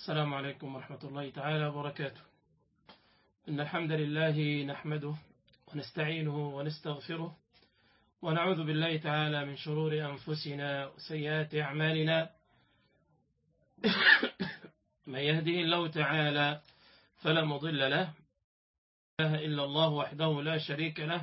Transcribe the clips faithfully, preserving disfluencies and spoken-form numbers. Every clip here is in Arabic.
السلام عليكم ورحمة الله تعالى وبركاته. إن الحمد لله نحمده ونستعينه ونستغفره ونعوذ بالله تعالى من شرور أنفسنا وسيئات أعمالنا. من يهده الله تعالى فلا مضل له، لا إله إلا الله وحده لا شريك له،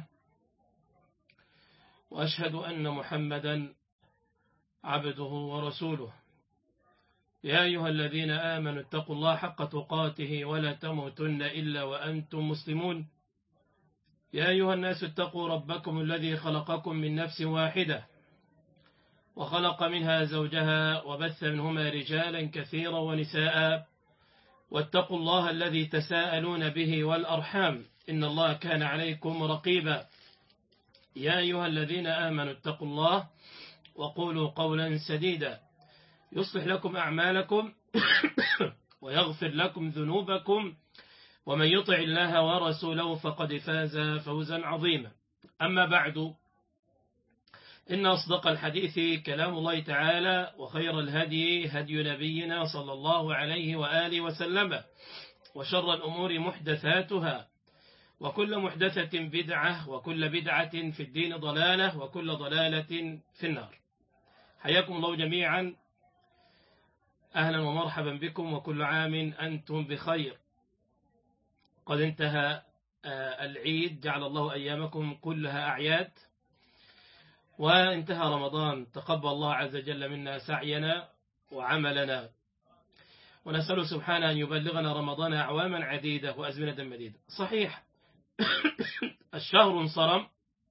وأشهد أن محمدا عبده ورسوله. يا أيها الذين آمنوا اتقوا الله حق تقاته ولا تموتن إلا وأنتم مسلمون. يا أيها الناس اتقوا ربكم الذي خلقكم من نفس واحدة وخلق منها زوجها وبث منهما رجالا كثيرا ونساء، واتقوا الله الذي تساءلون به والأرحام إن الله كان عليكم رقيبا. يا أيها الذين آمنوا اتقوا الله وقولوا قولا سديدا يصلح لكم أعمالكم ويغفر لكم ذنوبكم، ومن يطع الله ورسوله فقد فاز فوزا عظيما. أما بعد، إن أصدق الحديث كلام الله تعالى، وخير الهدي هدي نبينا صلى الله عليه وآله وسلم، وشر الأمور محدثاتها، وكل محدثة بدعة، وكل بدعة في الدين ضلالة، وكل ضلالة في النار. حياكم الله جميعا، أهلا ومرحبا بكم، وكل عام أنتم بخير. قد انتهى العيد، جعل الله أيامكم كلها أعياد، وانتهى رمضان، تقبل الله عز وجل منا سعينا وعملنا، ونسأله سبحانه أن يبلغنا رمضان أعواما عديدة وأزمنة مديدة. صحيح الشهر انصرم،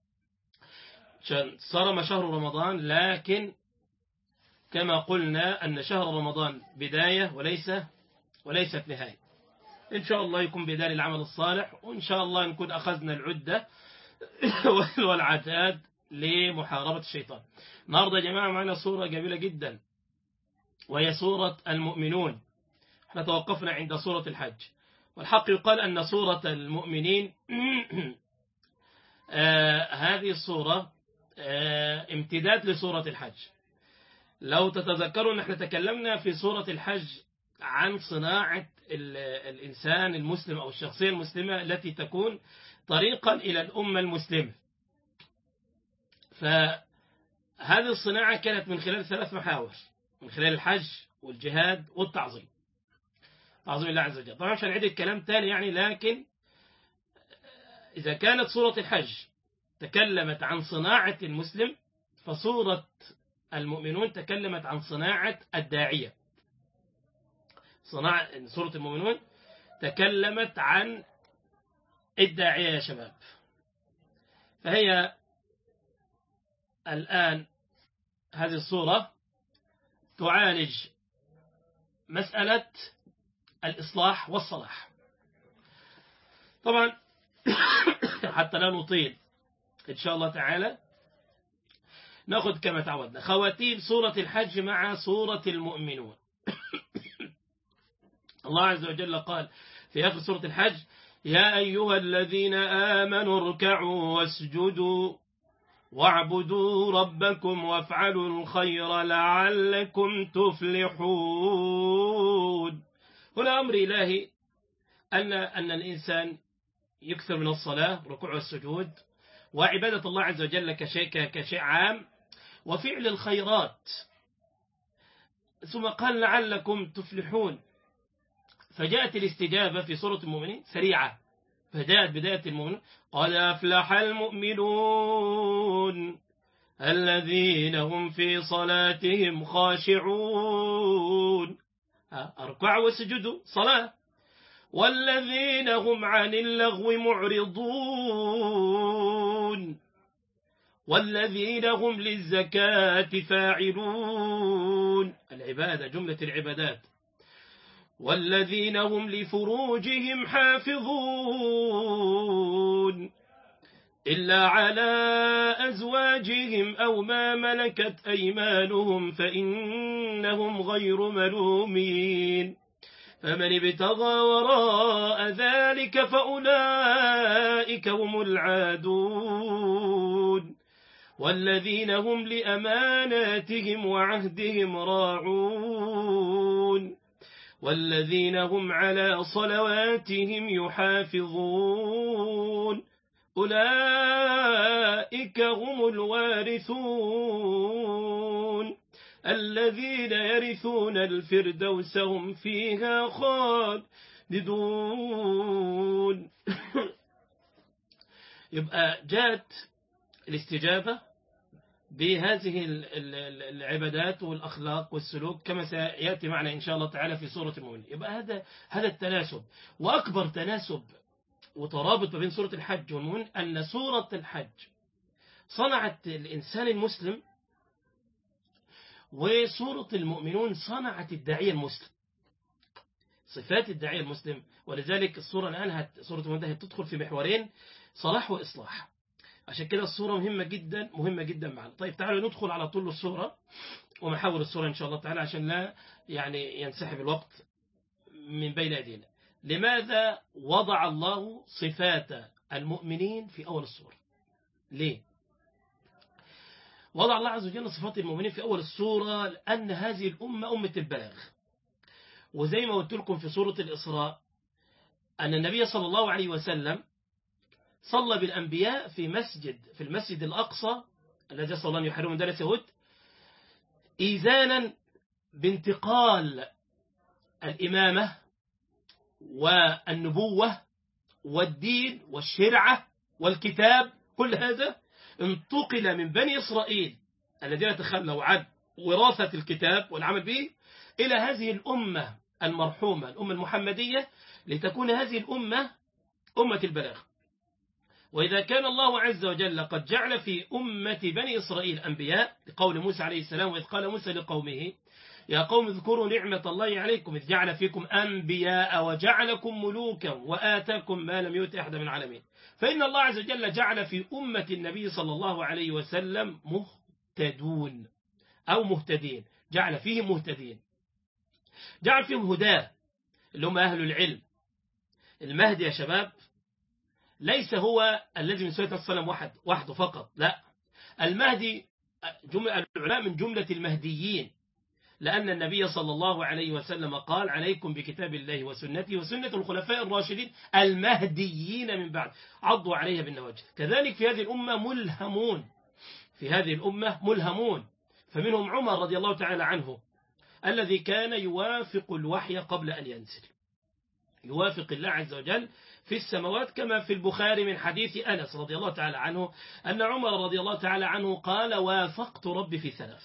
صرم شهر رمضان، لكن كما قلنا أن شهر رمضان بداية وليس وليست نهاية. إن شاء الله يكون بداية للعمل الصالح، وإن شاء الله نكون أخذنا العدة والعتاد لمحاربة الشيطان. النهارده يا جماعة معنا صورة جميلة جدا، وهي صورة المؤمنون. احنا توقفنا عند صورة الحج، والحق يقال أن صورة المؤمنين آه هذه الصورة آه امتداد لصورة الحج. لو تتذكروا نحن تكلمنا في سورة الحج عن صناعة الإنسان المسلم أو الشخصية المسلمة التي تكون طريقا إلى الأمة المسلمة. فهذه الصناعة كانت من خلال ثلاث محاور، من خلال الحج والجهاد والتعظيم، تعظيم الله عز وجل. طبعا مش هنعيد الكلام تاني يعني، لكن إذا كانت سورة الحج تكلمت عن صناعة المسلم، فسورة المؤمنون تكلمت عن صناعة الداعية. صناعة سورة المؤمنون تكلمت عن الداعية يا شباب. فهي الآن هذه الصورة تعالج مسألة الإصلاح والصلاح. طبعا حتى لا نطيل إن شاء الله تعالى، نأخذ كما تعودنا خواتيم سورة الحج مع سورة المؤمنون. الله عز وجل قال في آخر سورة الحج: يا أيها الذين آمنوا اركعوا واسجدوا واعبدوا ربكم وافعلوا الخير لعلكم تفلحون. هنا أمر إلهي أن أن الإنسان يكثر من الصلاة والركوع والسجود وعبادة الله عز وجل كشيء كشيء عام، وفعل الخيرات. ثم قال لعلكم تفلحون، فجاءت الاستجابة في سورة المؤمنين سريعة. فجاءت بداية المؤمنين: قد أفلح المؤمنون الذين هم في صلاتهم خاشعون. اركعوا واسجدوا صلاة. والذين هم عن اللغو معرضون والذين هم للزكاة فاعلون. العبادة، جملة العبادات. والذين هم لفروجهم حافظون إلا على أزواجهم أو ما ملكت أيمانهم فإنهم غير ملومين، فمن ابتغى وراء ذلك فأولئك هم العادون. والذين هم لأماناتهم وعهدهم راعون والذين هم على صلواتهم يحافظون أولئك هم الوارثون الذين يرثون الفردوس هم فيها خالدون. يبقى جاءت الاستجابة بهذه العبادات والأخلاق والسلوك كما سيأتي معنا إن شاء الله تعالى في سورة المؤمنين. يبقى هذا هذا التناسب، وأكبر تناسب وترابط بين سورة الحج والمؤمنين أن سورة الحج صنعت الإنسان المسلم، وسورة المؤمنون صنعت الداعية المسلم، صفات الداعية المسلم. ولذلك السورة الآن سورة المؤمنين تدخل في محورين، صلاح وإصلاح. عشان كده الصورة مهمة جدا مهمة جدا معنا. طيب تعالوا ندخل على طول الصورة ومحاور الصورة إن شاء الله تعالى عشان لا يعني ينسحب الوقت من بين أيدينا. لماذا وضع الله صفات المؤمنين في أول الصورة؟ ليه؟ وضع الله عز وجل صفات المؤمنين في أول الصورة لأن هذه الأمة أمة البلاغ. وزي ما قلت لكم في سورة الإسراء أن النبي صلى الله عليه وسلم صلى بالأنبياء في مسجد في المسجد الأقصى الذي صلى الله عليه يحرم من دار اليهود، إيذانا بانتقال الإمامة والنبوة والدين والشرعة والكتاب، كل هذا انتقل من بني إسرائيل الذين تخلوا عن وراثة الكتاب والعمل به إلى هذه الأمة المرحومة الأمة المحمدية، لتكون هذه الأمة أمة البلاغ. وإذا كان الله عز وجل قد جعل في أمة بني إسرائيل أنبياء، لقول موسى عليه السلام: وإذ قال موسى لقومه يا قوم اذكروا نعمة الله عليكم إذ جعل فيكم أنبياء وجعلكم ملوكا وآتاكم ما لم يؤت أحد من العالمين. فإن الله عز وجل جعل في أمة النبي صلى الله عليه وسلم مهتدون أو مهتدين، جعل فيهم مهتدين، جعل فيهم هداه اللي هم أهل العلم. المهدي يا شباب ليس هو الذي من سورة الصلاة واحد وحده فقط، لا، المهدي جملة العلماء من جملة المهديين، لأن النبي صلى الله عليه وسلم قال: عليكم بكتاب الله وسنتي وسنة الخلفاء الراشدين المهديين من بعد عضوا عليها بالنواجذ. كذلك في هذه الأمة ملهمون، في هذه الأمة ملهمون، فمنهم عمر رضي الله تعالى عنه الذي كان يوافق الوحي قبل أن ينزل، يوافق الله عز وجل في السماوات، كما في البخاري من حديث أنس رضي الله تعالى عنه أن عمر رضي الله تعالى عنه قال: وافقت ربي في ثلاث.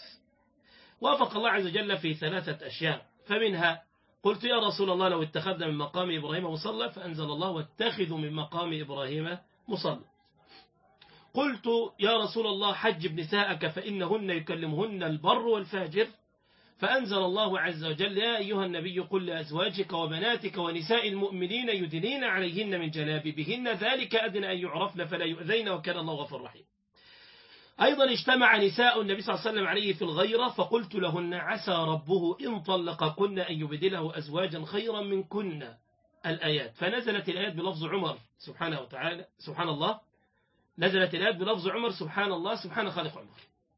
وافق الله عز وجل في ثلاثة أشياء، فمنها قلت: يا رسول الله لو اتخذنا من مقام إبراهيم مصلى، فأنزل الله: واتخذوا من مقام إبراهيم مصلى. قلت: يا رسول الله حجب نساءك فإنهن يكلمهن البر والفاجر، فأنزل الله عز وجل: يا أيها النبي قل لأزواجك وبناتك ونساء المؤمنين يدنين عليهن من جلابيبهن ذلك أدنى أن يعرفن فلا يؤذين وكان الله غفور رحيم. أيضا اجتمع نساء النبي صلى الله عليه وسلم عليه في الغيرة، فقلت لهن: عسى ربه إن طلقكن أن يبدله أزواجا خيرا منكن، الآيات. فنزلت الآيات بلفظ عمر سبحانه وتعالى، سبحان الله، نزلت الآيات بلفظ عمر سبحان الله سبحان خالق عمر،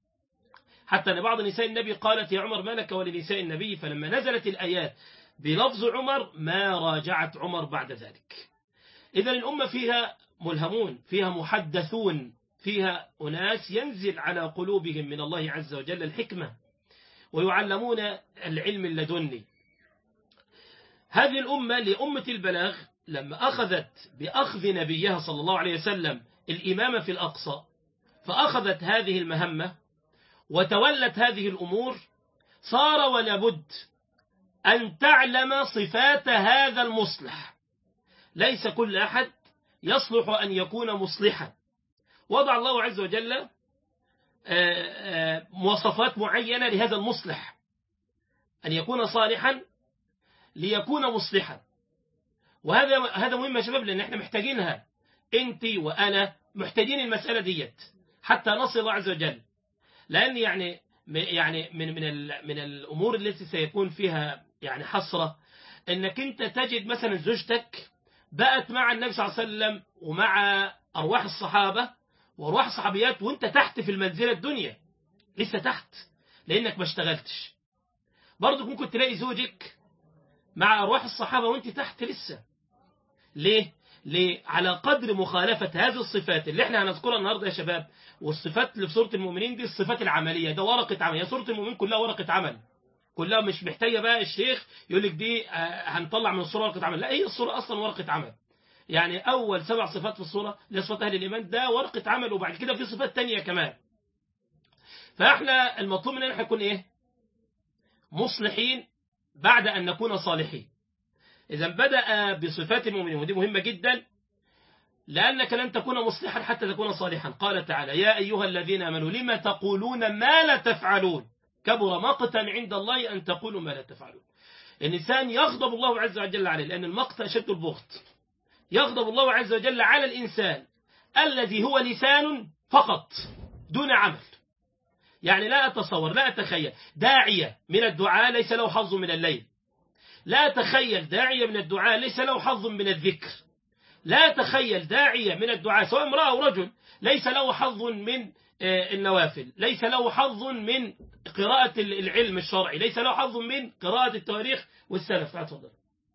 حتى أن بعض نساء النبي قالت: يا عمر ما لك ولنساء النبي؟ فلما نزلت الآيات بلفظ عمر ما راجعت عمر بعد ذلك. إذا الأمة فيها ملهمون، فيها محدثون، فيها أناس ينزل على قلوبهم من الله عز وجل الحكمة ويعلمون العلم اللدني. هذه الأمة لأمة البلاغ لما أخذت بأخذ نبيها صلى الله عليه وسلم الإمامة في الأقصى، فأخذت هذه المهمة وتولت هذه الأمور، صار ولا بد أن تعلم صفات هذا المصلح. ليس كل أحد يصلح أن يكون مصلحا. وضع الله عز وجل مواصفات معينة لهذا المصلح، أن يكون صالحا ليكون مصلحا. وهذا هذا مهم يا شباب، لأن احنا محتاجينها، أنت وأنا محتاجين المسألة ديت حتى نصل الله عز وجل. لأن يعني يعني من من من الأمور التي سيكون فيها يعني حسرة، إنك أنت تجد مثلا زوجتك بقت مع النبي صلى الله عليه وسلم ومع أرواح الصحابة وأرواح الصحابيات، وأنت تحت في المنزلة الدنيا، لسه تحت لأنك ما اشتغلتش. برضو ممكن تلاقي زوجك مع أرواح الصحابة وانت تحت لسه. ليه؟ ليه؟ على قدر مخالفة هذه الصفات اللي احنا هنذكرها النهاردة يا شباب، والصفات اللي في سورة المؤمنين دي الصفات العملية، ده ورقة عمل. يا سورة المؤمنين كلها ورقة عمل، كلها مش محتاجة بقى الشيخ يقول لك دي هنطلع من الصورة ورقة عمل، لا هي الصورة أصلا ورقة عمل. يعني أول سبع صفات في الصورة اللي صفات أهل الإيمان ده ورقة عمل، وبعد كده في صفات تانية كمان. فاحنا المطلوب مننا نكون إيه؟ مصلحين بعد أن نكون صالحين. إذا بدأ بصفات المؤمنين، ودي مهمة جدا، لأنك لن تكون مصلحا حتى تكون صالحا. قال تعالى: يا أيها الذين آمنوا لما تقولون ما لا تفعلون كبر مقتا عند الله أن تقولوا ما لا تفعلون. الإنسان يغضب الله عز وجل عليه، لأن المقت أشد البغض. يغضب الله عز وجل على الإنسان الذي هو لسان فقط دون عمل. يعني لا أتصور، لا أتخيل داعية من الدعاء ليس له حظ من الليل، لا أتخيل داعية من الدعاء ليس له حظ من الذكر، لا أتخيل داعية من الدعاء سواء امرأة أو رجل ليس له حظ من النوافل، ليس له حظ من قراءة العلم الشرعي، ليس له حظ من قراءة التواريخ والسلف. أتفضل.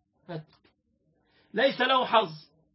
ليس له حظ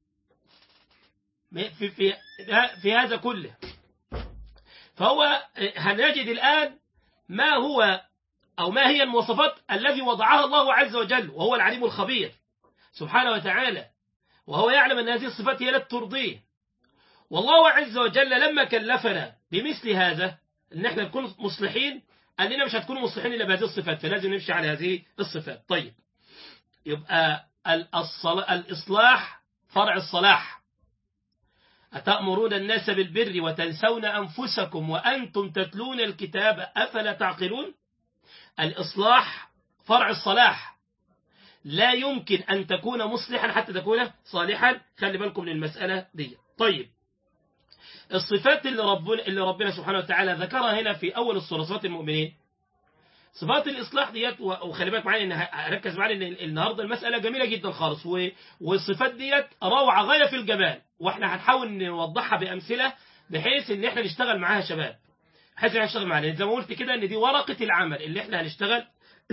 في, في, في هذا كله. فهو هنجد الآن ما هو أو ما هي المواصفات الذي وضعها الله عز وجل، وهو العليم الخبير سبحانه وتعالى، وهو يعلم أن هذه الصفات هي لا ترضيه. والله عز وجل لما كلفنا بمثل هذا أن احنا نكون مصلحين، قال لنا مش هتكونوا مصلحين إلا بهذه الصفات، فلازم نمشي على هذه الصفات. طيب، يبقى الإصلاح فرع الصلاح. أتأمرون الناس بالبر وتنسون أنفسكم وأنتم تتلون الكتاب أفلا تعقلون. الإصلاح فرع الصلاح، لا يمكن أن تكون مصلحا حتى تكون صالحا. خلي بالكم من المسألة دي. طيب، الصفات اللي ربنا, اللي ربنا سبحانه وتعالى ذكرها هنا في أول السورة، صفات المؤمنين، صفات الإصلاح ديت. وخلي بالك معايا، إن هركز معايا إن النهارده المسألة جميلة جدا خالص، والصفات ديت روعة غاية في الجمال، وإحنا هنحاول نوضحها بأمثلة بحيث إن إحنا نشتغل معاها يا شباب، بحيث إن إحنا نشتغل معاها. زي ما قلت كده إن دي ورقة العمل اللي إحنا هنشتغل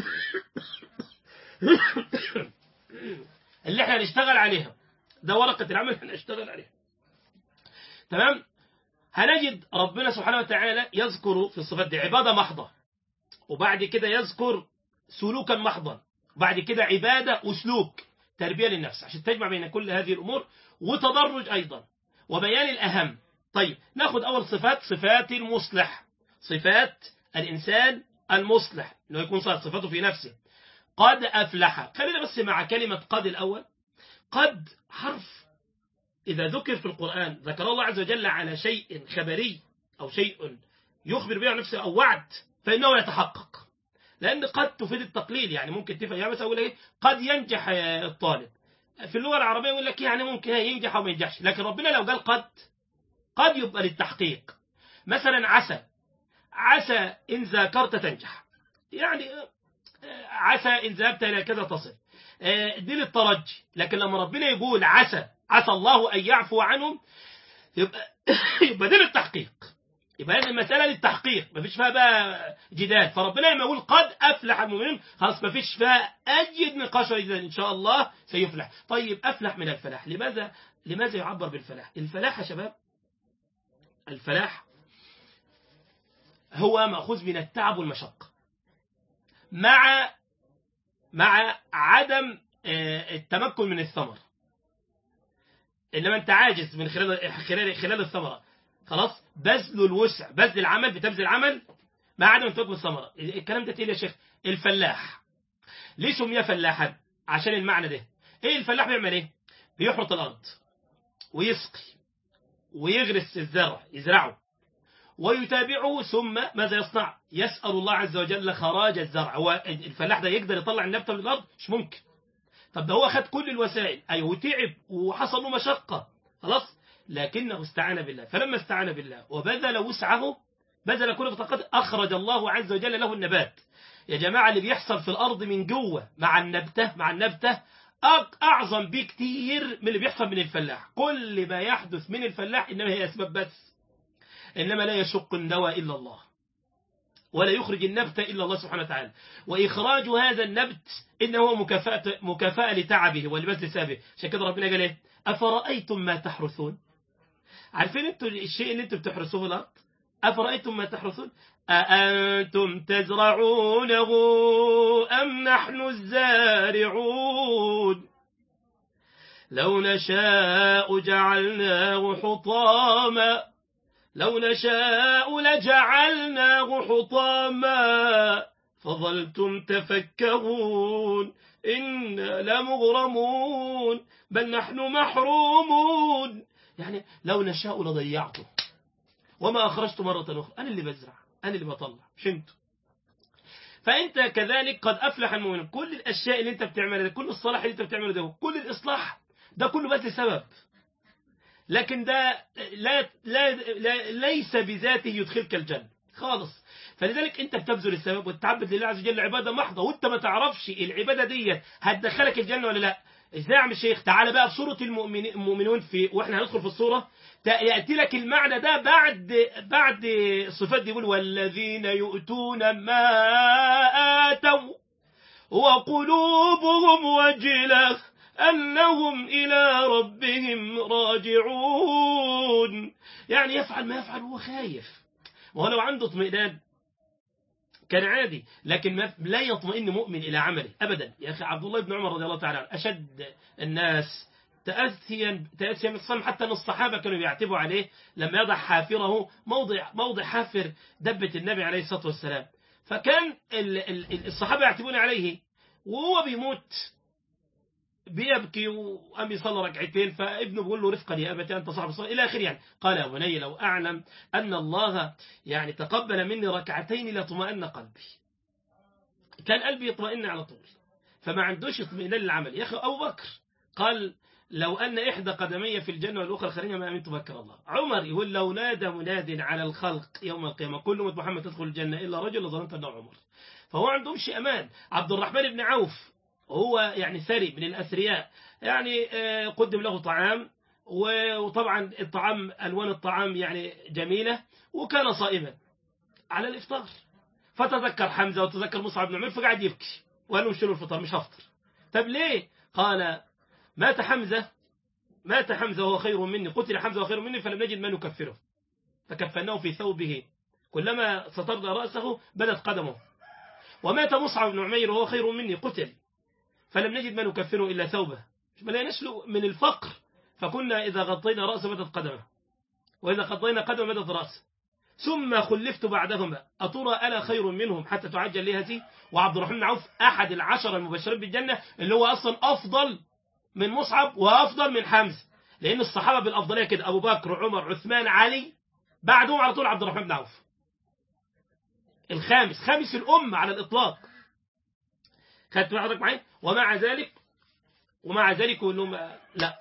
اللي إحنا هنشتغل عليها، ده ورقة العمل اللي إحنا هنشتغل عليها. تمام. هنجد ربنا سبحانه وتعالى يذكر في الصفات دي عبادة محضة، وبعد كده يذكر سلوكا محضا، وبعد كده عبادة وسلوك تربية للنفس، عشان تجمع بين كل هذه الأمور، وتدرج أيضا وبيان الأهم. طيب، ناخد أول صفات، صفات المصلح، صفات الإنسان المصلح، إنه يكون صار صفاته في نفسه. قد أفلح. خلينا بس مع كلمة قد الأول. قد حرف إذا ذكر في القرآن ذكر الله عز وجل على شيء خبري أو شيء يخبر به عن نفسه أو وعد، فإنه يتحقق، لأن قد تفيد التقليل. يعني ممكن تفهم، يعني مثلا أقول إيه، قد ينجح الطالب. في اللغة العربية يقول لك يعني ممكن ينجح أو ما ينجحش، لكن ربنا لو قال قد، قد يبقى للتحقيق. مثلا عسى، عسى إن ذاكرت تنجح، يعني عسى إن ذهبت إلى كذا تصل، دي للترجي. لكن لما ربنا يقول عسى، عسى الله أن يعفو عنهم، يبقى يبقى دي للتحقيق، يبقى هذه المسألة للتحقيق، ما فيش فيها بقى جدال. فربنا لما يقول قد أفلح المؤمنين، خلاص ما فيش فيها أجد نقاش، إذا إن شاء الله سيفلح. طيب، أفلح من الفلاح. لماذا لماذا يعبر بالفلاح؟ الفلاح يا شباب، الفلاح هو مأخوذ من التعب والمشقة، مع مع عدم التمكن من الثمر. إنما أنت عاجز من خلال خلال خلال الثمرة، خلاص، بذل الوسع، بذل العمل، بتبذل العمل مع عدم التمكن من الثمرة. الكلام ده تقيل يا شيخ. الفلاح ليه سمي فلاحا؟ عشان المعنى ده. ايه الفلاح بيعمل ايه؟ بيحرث الارض ويسقي ويغرس الزرع، يزرعه ويتابعه، ثم ماذا يصنع؟ يسأل الله عز وجل خراج الزرع. هو الفلاح ده يقدر يطلع النبتة من الارض؟ مش ممكن. طب ده هو خد كل الوسائل، ايوه، وتعب وحصل له مشقة، خلاص، لكنه استعان بالله. فلما استعان بالله وبذل وسعه، بذل كل طاقته، أخرج الله عز وجل له النبات. يا جماعة، اللي بيحصل في الأرض من جوه مع النبتة مع النبتة أعظم بكتير من اللي بيحصل من الفلاح. كل ما يحدث من الفلاح إنما هي أسباب بس، إنما لا يشق النوى إلا الله. ولا يخرج النبت إلا الله سبحانه وتعالى، وإخراج هذا النبت إنه مكافأة, مكافأة لتعبه ولبذل سابه. عشان كده ربنا قال إيه؟ أفرأيتم ما تحرثون. عارفين انتوا الشيء اللي انتوا بتحرثوه في الأرض؟ أفرأيتم ما تحرثون أأنتم تزرعونه أم نحن الزارعون لو نشاء جعلناه حطاما لو نشاء لجعلناه حطاما فظلتم تفكهون إنا لمغرمون بل نحن محرومون. يعني لو نشاء لضيعته وما أخرجت مرة أخرى. أنا اللي بزرع، أنا اللي بطلع، مش انتوا. فأنت كذلك قد أفلح المؤمنون. كل الأشياء اللي أنت بتعملها، كل الصلاح اللي أنت بتعمله ده، كل الإصلاح ده كله بس لسبب، لكن ده لا لا لا ليس بذاته يدخلك الجنة خالص. فلذلك أنت بتبذل السبب وتتعبد لله عز وجل عبادة محضة، وأنت ما تعرفش العبادة دي هتدخلك الجنة ولا لا. ازاي يا عم الشيخ؟ تعالى بقى في سورة المؤمنون، في واحنا هندخل في السورة يأتي لك المعنى ده بعد بعد الصفات دي. يقول والذين يؤتون ما آتوا وقلوبهم وجلة أنهم إلى ربهم راجعون. يعني يفعل ما يفعل هو خايف، وهو لو عنده اطمئنان كان عادي، لكن ما لا يطمئن مؤمن إلى عمله أبدا. يا أخي عبد الله بن عمر رضي الله تعالى عنه أشد الناس تأثيا تأثيا من الصلاة، حتى أن الصحابة كانوا يعتبوا عليه لما يضع حافره موضع موضع حافر دبة النبي عليه الصلاة والسلام. فكان الصحابة يعتبون عليه، وهو بيموت بيبكي وقام يصلي ركعتين، فابنه بيقول له رفقا يا أبتي أنت صاحب الصلاة إلى آخره. يعني قال يا بني لو أعلم أن الله يعني تقبل مني ركعتين لطمأن قلبي. كان قلبي يطمئن على طول، فما عندوش اطمئنان للعمل. يا أخي أبو بكر قال لو أن إحدى قدمي في الجنة والأخرى خارجة ما أمنت بكر الله. عمر يقول لو نادى مناد على الخلق يوم القيامة كل أمة محمد تدخل الجنة إلا رجل لظننت أنه عمر. فهو عندهمش أمان. عبد الرحمن بن عوف هو يعني ثري من الأثرياء، يعني قدم له طعام، وطبعا الطعام ألوان الطعام يعني جميلة، وكان صائما على الإفطار، فتذكر حمزة وتذكر مصعب بن عمير فقعد يبكي وقال له شيلوا الفطار مش هفطر. طب ليه؟ قال مات حمزة مات حمزة وهو خير مني، قتل حمزة وهو خير مني فلم نجد ما نكفره فكفناه في ثوبه كلما سترنا رأسه بدت قدمه. ومات مصعب بن عمير وهو خير مني، قتل فلم نجد ما نكفره إلا ثوبه، ما لا نسلو من الفقر، فكنا إذا غطينا رأسه بدت قدمه وإذا غطينا قدمه بدت رأسه. ثم خلفت بعدهما أترى ألا خير منهم حتى تعجل لهتي. وعبد الرحمن بن عوف أحد العشرة المبشرين بالجنة، اللي هو أصلا أفضل من مصعب وأفضل من حمزة، لأن الصحابة بالأفضلية كده أبو بكر عمر عثمان علي، بعدهم على طول عبد الرحمن بن عوف الخامس، خامس الأمة على الإطلاق. خدت حضرتك معايا؟ ومع ذلك ومع ذلك يقول لهم لا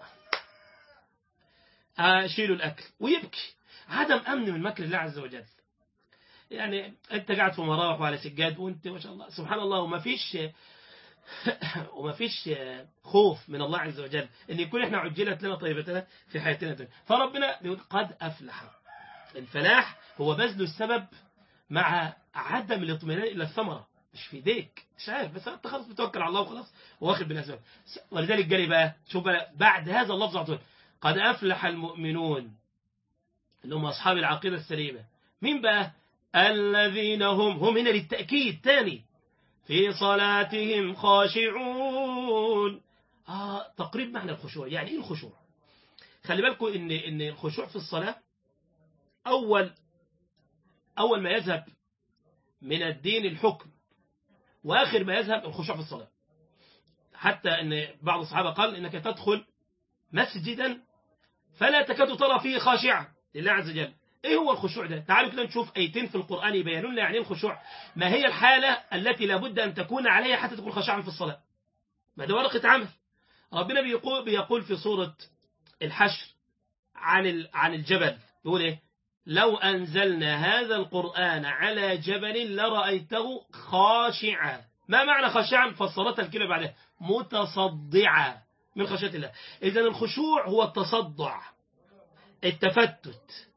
شيلوا الأكل ويبكي. عدم أمن من مكر الله عز وجل. يعني أنت قاعد في مراوح وعلى سجاد وأنت ما شاء الله سبحان الله، وما فيش وما فيش خوف من الله عز وجل أن يكون إحنا عجلت لنا طيبتنا في حياتنا الدنيا. فربنا يقول قد أفلح. الفلاح هو بذل السبب مع عدم الاطمئنان إلى الثمرة، مش في ايديك، مش عارف، بس انت خلاص بتوكل على الله وخلاص واخد بالاسباب. ولذلك قال بقى شوف بقى بعد هذا اللفظ على طول قد افلح المؤمنون اللي هم اصحاب العقيده السليمه. مين بقى؟ الذين هم هم هنا للتاكيد تاني في صلاتهم خاشعون. اه تقريب معنى الخشوع. يعني ايه الخشوع؟ خلي بالكم ان ان الخشوع في الصلاه اول اول ما يذهب من الدين الحكم، وآخر ما يذهب الخشوع في الصلاة. حتى أن بعض الصحابة قال إنك تدخل مسجدا فلا تكاد ترى فيه خاشعا لله عز وجل. إيه هو الخشوع ده؟ تعالوا كده نشوف آيتين في القرآن يبينون لنا يعني إيه الخشوع. ما هي الحالة التي لابد أن تكون عليها حتى تكون خاشعا في الصلاة؟ ما ده ورقة عمل. ربنا بيقول بيقول في سورة الحشر عن عن الجبل، بيقول إيه؟ لو أنزلنا هذا القرآن على جبل لرأيته خاشعا. ما معنى خاشعا؟ فسرتها الكلمة بعدها متصدعا من خشية الله. إذن الخشوع هو التصدع، التفتت،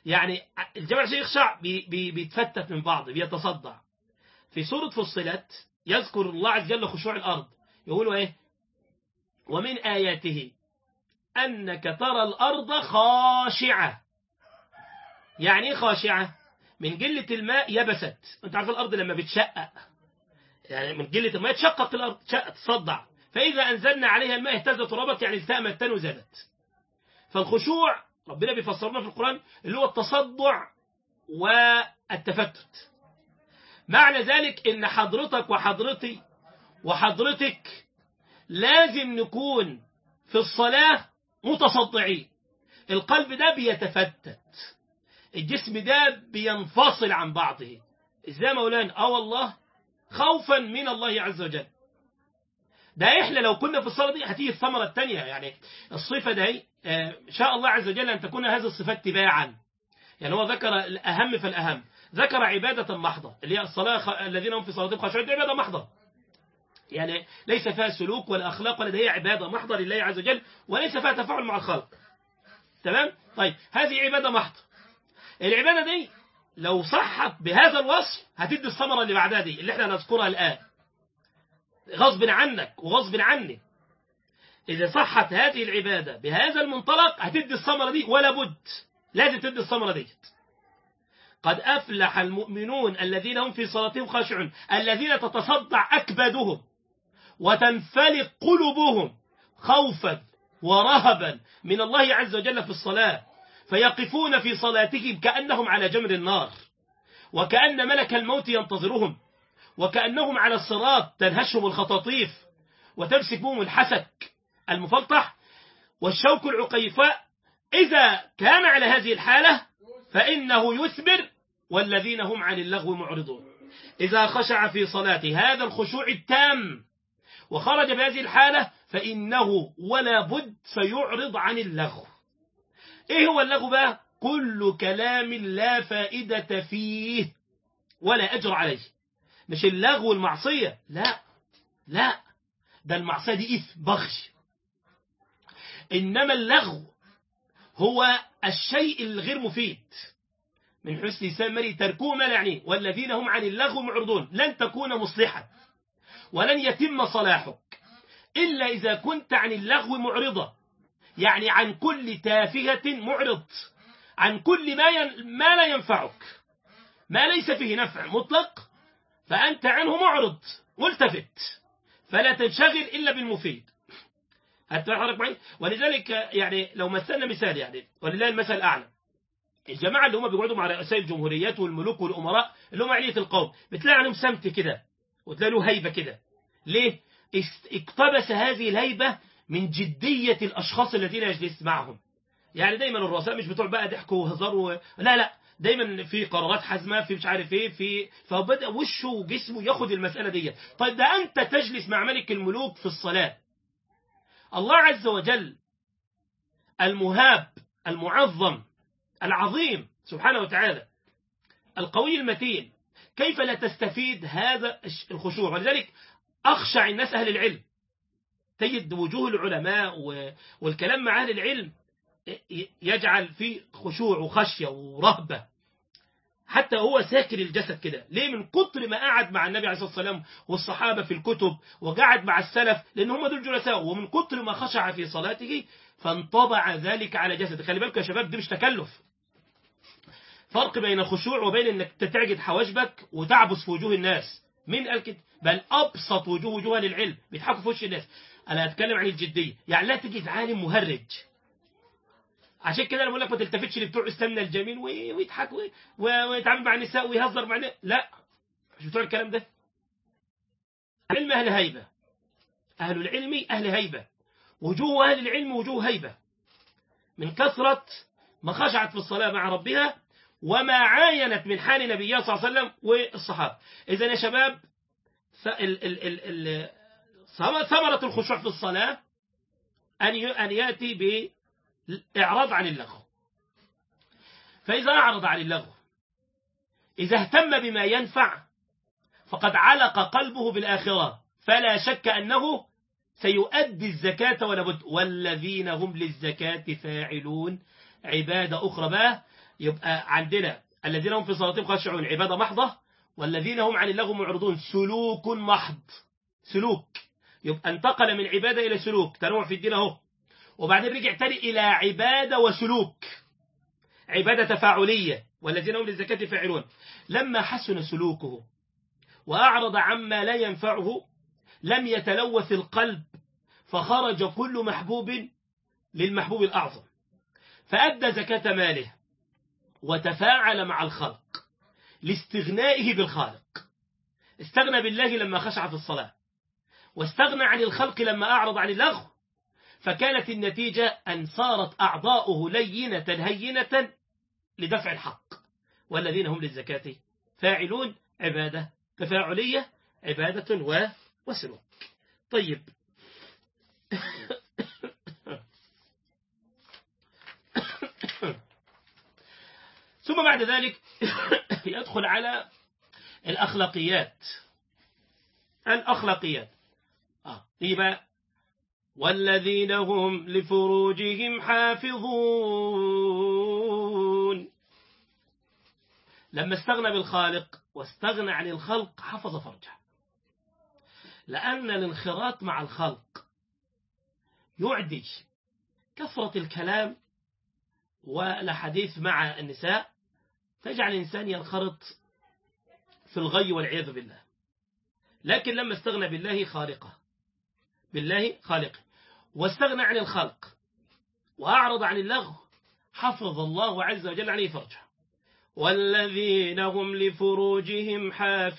يعني الجبل عشان يخشع بي بي بيتفتت من بعض، بيتصدع. في سورة فصلت يذكر الله عز وجل خشوع الأرض، يقولوا إيه؟ ومن آياته أنك ترى الأرض خاشعة. يعني إيه خاشعة؟ من قلة الماء يبست. أنت عارف الأرض لما بتشقق، يعني من قلة الماء تشقق الأرض، تصدع. فإذا أنزلنا عليها الماء اهتزت وربت، يعني التأمت وزادت. فالخشوع ربنا بيفسرنا في القرآن اللي هو التصدع والتفتت. معنى ذلك إن حضرتك وحضرتي وحضرتك لازم نكون في الصلاة متصدعين. القلب ده بيتفتت، الجسم ده بينفصل عن بعضه. ازاي مولانا؟ اه والله خوفا من الله عز وجل. ده احنا لو كنا في الصلاة دي هتيجي الثمرة الثانية، يعني الصفة ده آه شاء الله عز وجل أن تكون هذه الصفات تباعا. يعني هو ذكر الأهم فالأهم، ذكر عبادة محضة اللي هي الصلاة، خ... الذين هم في صلاتهم خاشعون، عبادة محضة، يعني ليس فيها سلوك ولا أخلاق ولا، ده هي عبادة محضة لله عز وجل، وليس فيها تفاعل مع الخلق. تمام؟ طيب هذه عبادة محضة. العبادة دي لو صحت بهذا الوصف هتدي الثمرة اللي بعدها دي اللي احنا نذكرها الآن، غصب عنك وغصب عني. إذا صحت هذه العبادة بهذا المنطلق هتدي الثمرة دي، ولا بد لازم تدي الثمرة دي. قد أفلح المؤمنون الذين هم في صلاتهم خاشعون الذين تتصدع أكبادهم وتنفلق قلوبهم خوفا ورهبا من الله عز وجل في الصلاة، فيقفون في صلاتهم كأنهم على جمر النار، وكأن ملك الموت ينتظرهم، وكأنهم على الصراط تنهشهم الخطاطيف وتمسك بهم الحسك المفلطح والشوك العقيفاء. إذا كان على هذه الحالة فإنه يثمر، والذين هم عن اللغو معرضون. إذا خشع في صلاته هذا الخشوع التام وخرج بهذه الحالة فإنه ولا بد سيعرض عن اللغو. إيه هو اللغو بقى؟ كل كلام لا فائدة فيه ولا أجر عليه. مش اللغو المعصية، لا لا، ده المعصية دي إثم بغش. إنما اللغو هو الشيء الغير مفيد. من حسن لسان المرء تركوه ما لا يعنيه، والذين هم عن اللغو معرضون. لن تكون مصلحا ولن يتم صلاحك إلا إذا كنت عن اللغو معرضة، يعني عن كل تافهة معرض، عن كل ما ين... ما لا ينفعك، ما ليس فيه نفع مطلق، فأنت عنه معرض ملتفت، فلا تنشغل إلا بالمفيد. هتفرق معي؟ ولذلك يعني لو مثلنا مثال، يعني ولله المثل الأعلى، الجماعة اللي هم بيقعدوا مع رؤساء الجمهوريات والملوك والأمراء اللي هم علية القوم، بتلاقي عليهم سمت كده وتلاقي له هيبة كده. ليه؟ اقتبس هذه الهيبة من جدية الأشخاص الذين يجلس معهم. يعني دايما الرؤساء مش بتوع بقى ضحك وهزار و... لا لا، دايما في قرارات حازمة، في مش عارف ايه، في فبدأ وشه وجسمه ياخد المسألة دي. طيب ده أنت تجلس مع ملك الملوك في الصلاة، الله عز وجل المهاب المعظم العظيم سبحانه وتعالى القوي المتين، كيف لا تستفيد هذا الخشوع؟ ولذلك أخشع الناس أهل العلم، تجد وجوه العلماء والكلام مع أهل العلم يجعل فيه خشوع وخشية ورهبة، حتى هو ساكن الجسد كده. ليه؟ من كتر ما قعد مع النبي عليه الصلاة والسلام والصحابة في الكتب، وقعد مع السلف، لأن هم دول جلساء، ومن كتر ما خشع في صلاته فانطبع ذلك على جسد. خلي بالك يا شباب، دي مش تكلف. فرق بين الخشوع وبين انك تتعجد حواجبك وتعبس في وجوه الناس. مين قال كده؟ بل ابسط وجوه وجوه للعلم بيضحكوا في وش الناس. انا هتكلم عن الجديه، يعني لا تجد عالم مهرج. عشان كده انا بقول لك ما تلتفتش لبتوع السمنه الجميل ويضحك ويتعامل مع النساء ويهزر مع الناس، لا، مش بتوع الكلام ده. علم اهل هيبه، اهل العلم اهل هيبه، وجوه اهل العلم وجوه هيبه، من كثره ما خشعت في الصلاه مع ربها وما عاينت من حال نبيها صلى الله عليه وسلم والصحابة. إذن يا شباب، ثمرة الخشوع في الصلاة أن يأتي بإعراض عن اللغو. فإذا أعرض عن اللغو، إذا اهتم بما ينفع، فقد علق قلبه بالآخرة، فلا شك أنه سيؤدي الزكاة ولا بد. والذين هم للزكاة فاعلون. عبادة أخرى بقى، يبقى عندنا الذين هم في صلاتهم خاشعون عبادة محضة، والذين هم عن اللغو معرضون سلوك محض. سلوك، يبقى انتقل من عبادة إلى سلوك، تنوع في الدين اهو. وبعدين رجع تاني إلى عبادة وسلوك، عبادة تفاعلية. والذين هم للزكاة فاعلون. لما حسن سلوكه وأعرض عما لا ينفعه لم يتلوث القلب، فخرج كل محبوب للمحبوب الأعظم، فأدى زكاة ماله وتفاعل مع الخلق لاستغنائه بالخالق. استغنى بالله لما خشع في الصلاة، واستغنى عن الخلق لما أعرض عن اللغو، فكانت النتيجة أن صارت أعضاؤه لينة هينة لدفع الحق. والذين هم للزكاة فاعلون، عبادة تفاعلية، عبادة و... وسلوك. طيب ثم بعد ذلك يدخل على الأخلاقيات. الأخلاقيات آه. يبقى والذين هم لفروجهم حافظون. لما استغنى بالخالق واستغنى عن الخلق حفظ فرجه، لأن الانخراط مع الخلق يعدي كثرة الكلام والحديث مع النساء، تجعل الإنسان ينخرط في الغي والعياذ بالله. لكن لما استغنى بالله خالقه بالله خالقه واستغنى عن الخلق وأعرض عن اللغو، حفظ الله عز وجل عليه فرجه. والذين هم لفروجهم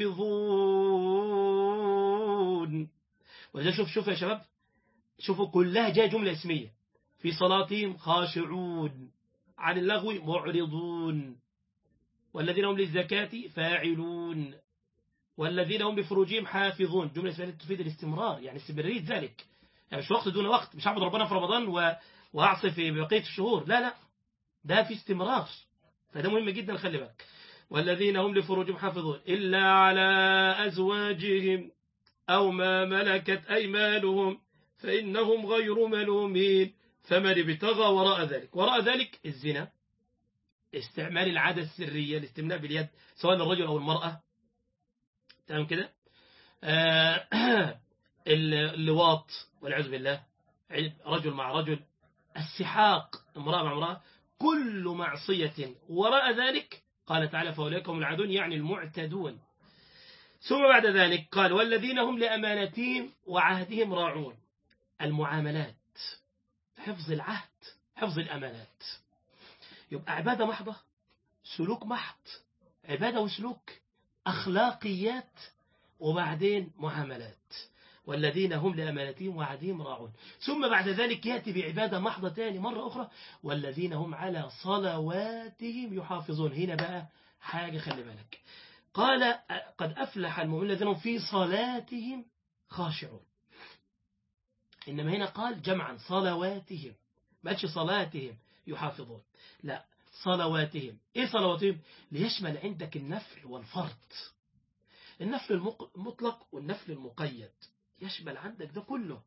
حافظون. وإذا شوف شوف يا شباب، شوفوا كلها جاء جملة اسمية. في صلاتهم خاشعون، عن اللغو معرضون، والذين هم للزكاة فاعلون، والذين هم لفروجهم حافظون. جملة اسمية تفيد الاستمرار، يعني استمرارية ذلك، يعني مش وقت دون وقت، مش عبد ربنا في رمضان و... وأعصي في بقية الشهور، لا لا، ده في استمرار، فده مهم جدا، خلي بالك. والذين هم لفروجهم حافظون إلا على أزواجهم أو ما ملكت أيمانهم فإنهم غير ملومين، فمن ابتغى وراء ذلك. وراء ذلك الزنا، استعمال العادة السرية، الاستمناء باليد سواء الرجل أو المرأة، تمام كده. آه اللواط والعياذ بالله، رجل مع رجل، السحاق، امرأة مع امرأة، كل معصية وراء ذلك قال تعالى فأولئك هم العادون، يعني المعتدون. ثم بعد ذلك قال والذين هم لأمانتهم وعهدهم راعون. المعاملات، حفظ العهد، حفظ الأمانات، يبقى عبادة محضة، سلوك محض، عبادة وسلوك، أخلاقيات، وبعدين معاملات. والذين هم لأمانتهم وعهدهم راعون. ثم بعد ذلك يأتي بعبادة محضة تاني مرة أخرى، والذين هم على صلواتهم يحافظون. هنا بقى حاجة خلي بالك، قال قد أفلح المؤمنون الذين هم في صلاتهم خاشعون. إنما هنا قال جمعا صلواتهم، ما قالش صلاتهم يحافظون، لا صلواتهم. إيه صلواتهم؟ ليشمل عندك النفل والفرض، النفل المطلق والنفل المقيد، يشمل عندك ده كله،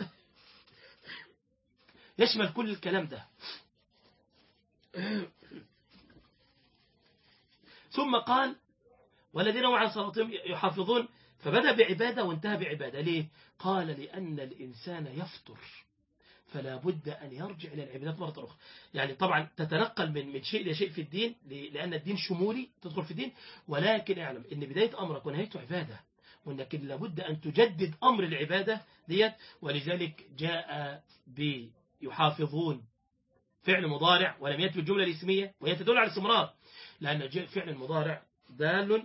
يشمل كل الكلام ده. ثم قال والذين هم على صلاتهم يحافظون، فبدأ بعبادة وانتهى بعبادة. ليه؟ قال لأن الإنسان يفطر، فلا بد أن يرجع إلى العبادات مرة أخرى. يعني طبعا تتنقل من من شيء لشيء في الدين، لأن الدين شمولي، تدخل في الدين، ولكن اعلم أن بداية أمرك ونهايته عبادة، وأنك لابد أن تجدد أمر العبادة ديت. ولذلك جاء بيحافظون فعل مضارع ولم يأتي بالجملة الاسمية، وهي تدل على الاستمرار، لأن جاء فعل المضارع دال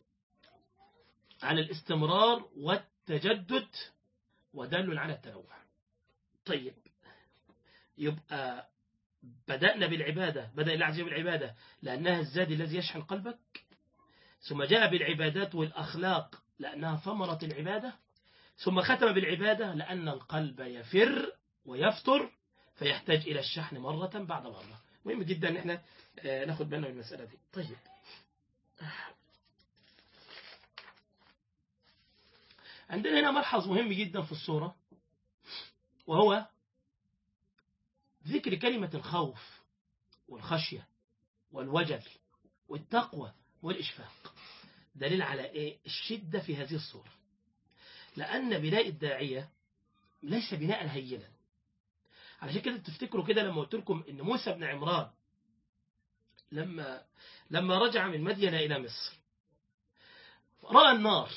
على الاستمرار والتجدد ودال على التنوع. طيب، يبقى بدأنا بالعبادة، بدأ الله عز وجل بالعبادة لأنها الزاد الذي يشحن قلبك، ثم جاء بالعبادات والأخلاق لأنها ثمرة العبادة، ثم ختم بالعبادة لأن القلب يفر ويفتر فيحتاج إلى الشحن مرة بعد مرة. مهم جدا أن احنا ناخد بالنا من المسألة دي. طيب، عندنا هنا ملحظ مهم جدا في الصورة، وهو ذكر كلمة الخوف والخشية والوجل والتقوى والإشفاق. دليل على إيه؟ الشدة في هذه الصورة. لأن بناء الداعية ليس بناء هينا. علشان كده تفتكروا كده لما قلت لكم إن موسى بن عمران لما لما رجع من مدين إلى مصر رأى النار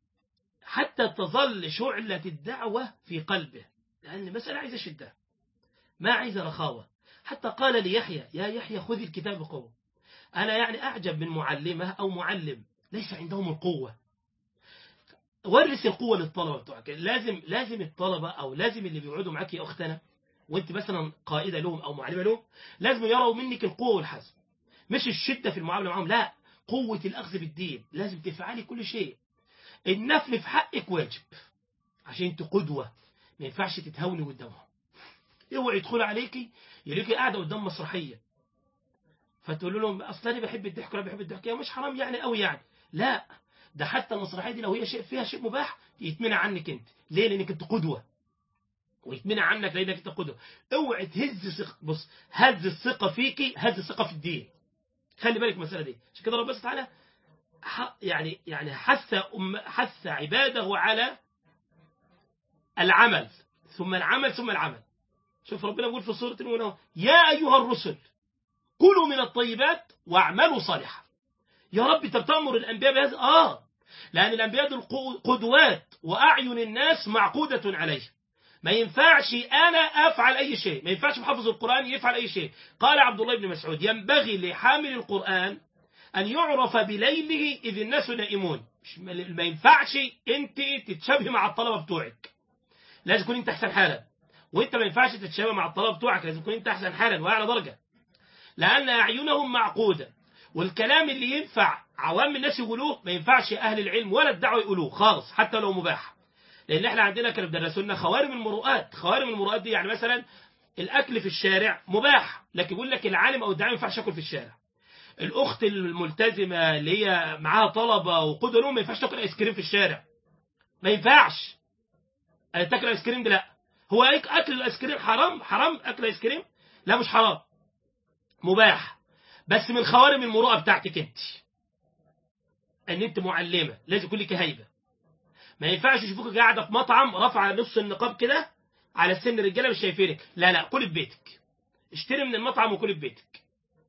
حتى تظل شعلة الدعوة في قلبه، لأن المسألة عايزة شدة ما عايزة رخاوة. حتى قال ليحيى يا يحيى خذ الكتاب بقوة. أنا يعني أعجب من معلمة أو معلم ليس عندهم القوة. ورث القوة للطلبة بتوعك. لازم لازم الطلبة أو لازم اللي بيقعدوا معاك يا أختنا وأنت مثلا قائدة لهم أو معلمة لهم لازم يروا منك القوة والحزم، مش الشدة في المعاملة معهم، لا، قوة الأخذ بالدين. لازم تفعلي كل شيء. النفل في حقك واجب عشان انت قدوة، ما ينفعش تتهاوني قدامهم. اوعي يدخل عليكي يلاقيكي قاعدة قدام مسرحية فتقول لهم اصل انا بحب الضحك ولا بحب الضحك، يا مش حرام يعني قوي يعني، لا، ده حتى المسرحية دي لو هي شيء فيها شيء مباح يتمنع عنك انت. ليه؟ لانك انت قدوة، ويتمنع عنك لانك انت قدوة. اوعي تهز ثقة. بص، هز الثقة فيكي هز الثقة في الدين. خلي بالك المسألة دي. عشان كده ربنا سبحانه وتعالى يعني يعني حث أم حث عباده على العمل، ثم العمل ثم العمل. شوف ربنا بيقول في سورة المؤمنون يا أيها الرسل كلوا من الطيبات واعملوا صالحا. يا رب انت بتأمر الأنبياء بهذا؟ آه، لأن الأنبياء دول قدوات وأعين الناس معقودة عليه. ما ينفعش أنا أفعل أي شيء، ما ينفعش محافظ القرآن يفعل أي شيء. قال عبد الله بن مسعود ينبغي لحامل القرآن أن يعرف بليله إذ الناس نائمون. ما ينفعش أنت تتشابه مع الطلبة بتوعك، لازم تكون أنت أحسن حالا. وأنت ما ينفعش تتشابه مع الطلبة بتوعك، لازم تكون أنت أحسن حالا وأعلى درجة، لأن أعينهم معقودة. والكلام اللي ينفع عوام الناس يقولوه ما ينفعش أهل العلم ولا الدعوة يقولوه خالص حتى لو مباح. لأن احنا عندنا كانوا بيدرسوا لنا خوارم المروءات. خوارم المروءات دي يعني مثلا الأكل في الشارع مباح، لكن يقول لك العالم أو الداعية ما ينفعش ياكل في الشارع. الأخت الملتزمة اللي هي معاها طلبة وقدوة لهم ما ينفعش تاكل آيس كريم في الشارع، ما ينفعش تاكل آيس كريم. ده لا، هو أكل الآيس كريم حرام؟ حرام أكل آيس كريم؟ لا مش حرام، مباح، بس من خوارم المروءة بتاعتك أنت أن أنت معلمة لازم يكون لك هيبة. ما ينفعش يشوفوك قاعدة في مطعم رافعة نص النقاب كده على سن الرجالة مش شايفينك، لا لا، كل في بيتك، اشتري من المطعم وكل في بيتك.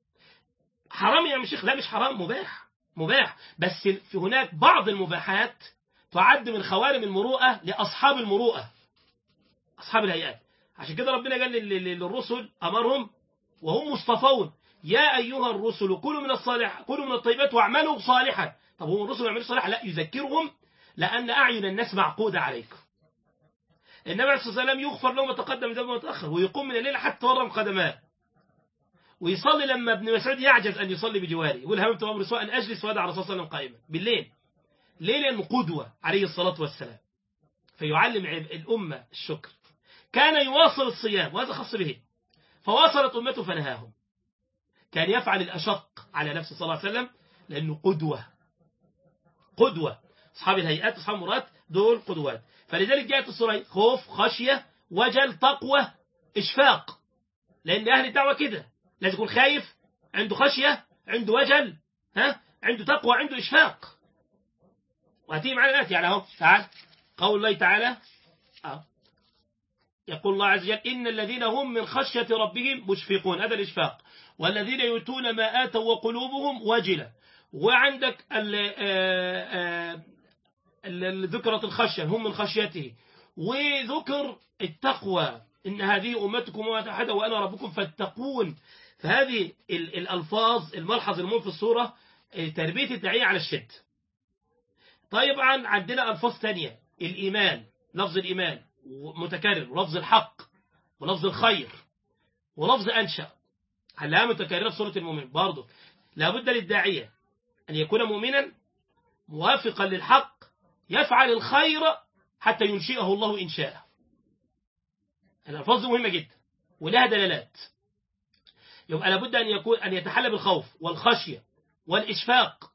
حرام يا شيخ؟ لا مش حرام، مباح، مباح، بس في هناك بعض المباحات تعد من خوارم المروءة لأصحاب المروءة، أصحاب الهيئات. عشان كده ربنا قال للرسل أمرهم وهم مصطفون يا أيها الرسل كلوا من الصالح كلوا من الطيبات واعملوا صالحا. طب هم الرسل يعملوا صالحا؟ لا، يذكرهم لأن أعين الناس معقودة عليكم. النبي عليه الصلاة والسلام يغفر له ما تقدم ذنبه وما تأخر، ويقوم من الليل حتى ورم قدماه، ويصلي لما ابن مسعود يعجز أن يصلي بجواره يقول هممت وأمر سوء أن أجلس وأدع الرسول صلى الله عليه وسلم قائما بالليل. ليه؟ لأنه قدوة عليه الصلاة والسلام، فيعلم الأمة الشكر. كان يواصل الصيام وهذا خاص به، فواصلت أمته فنهاهم. كان يفعل الأشق على نفسه صلى الله عليه وسلم لأنه قدوة. قدوة أصحاب الهيئات أصحاب المرات دول قدوات. فلذلك جاءت السورة خوف، خشية، وجل، تقوى، إشفاق. لأن أهل الدعوة كده لازم يكون خايف، عنده خشية، عنده وجل، ها، عنده تقوى، عنده إشفاق. وهتيجي معنا الآيات يعني أهو. تعال قول الله تعالى أه. يقول الله عز وجل إن الذين هم من خشية ربهم مشفقون، هذا الإشفاق. والذين يؤتون ما آتوا وقلوبهم وجلة. وعندك ذكرة الخشية هم من خشيته، وذكر التقوى إن هذه أمتكم واحدة وأنا ربكم فاتقون. فهذه الألفاظ الملحظ المهم في السورة تربية الداعية على الشد. طيب عندنا ألفاظ ثانية، الإيمان، لفظ الإيمان متكرر، ولفظ الحق، ولفظ الخير، ولفظ أنشأ، هلها متكررة في سورة المؤمن. برضه لابد للداعية أن يكون مؤمنا موافقا للحق يفعل الخير حتى ينشئه الله إن شاء. الألفاظ مهمة جدا ولها دلالات. يبقى لابد أن يكون أن يتحلى بالخوف والخشية والإشفاق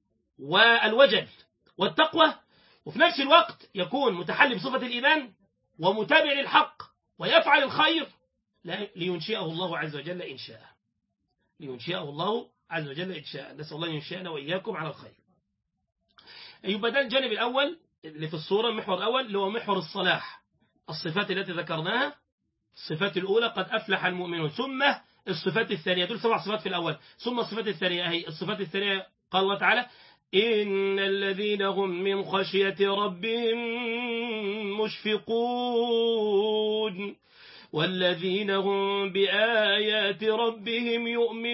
والوجل والتقوى، وفي نفس الوقت يكون متحلي بصفة الإيمان ومتابع للحق ويفعل الخير لينشئه الله عز وجل إن شاء لينشئه الله عز وجل إن شاء. نسأل الله ينشئنا وإياكم على الخير. يبقى ده الجانب الأول اللي في الصورة، المحور الأول اللي هو محور الصلاح، الصفات التي ذكرناها. الصفات الأولى قد أفلح المؤمنون، ثم الصفات الثانية، دول سبع صفات في الأول، ثم الصفات الثانية هي الصفات الثانية قال الله تعالى إن الذين هم من خشية ربهم مشفقون والذين هم بآيات ربهم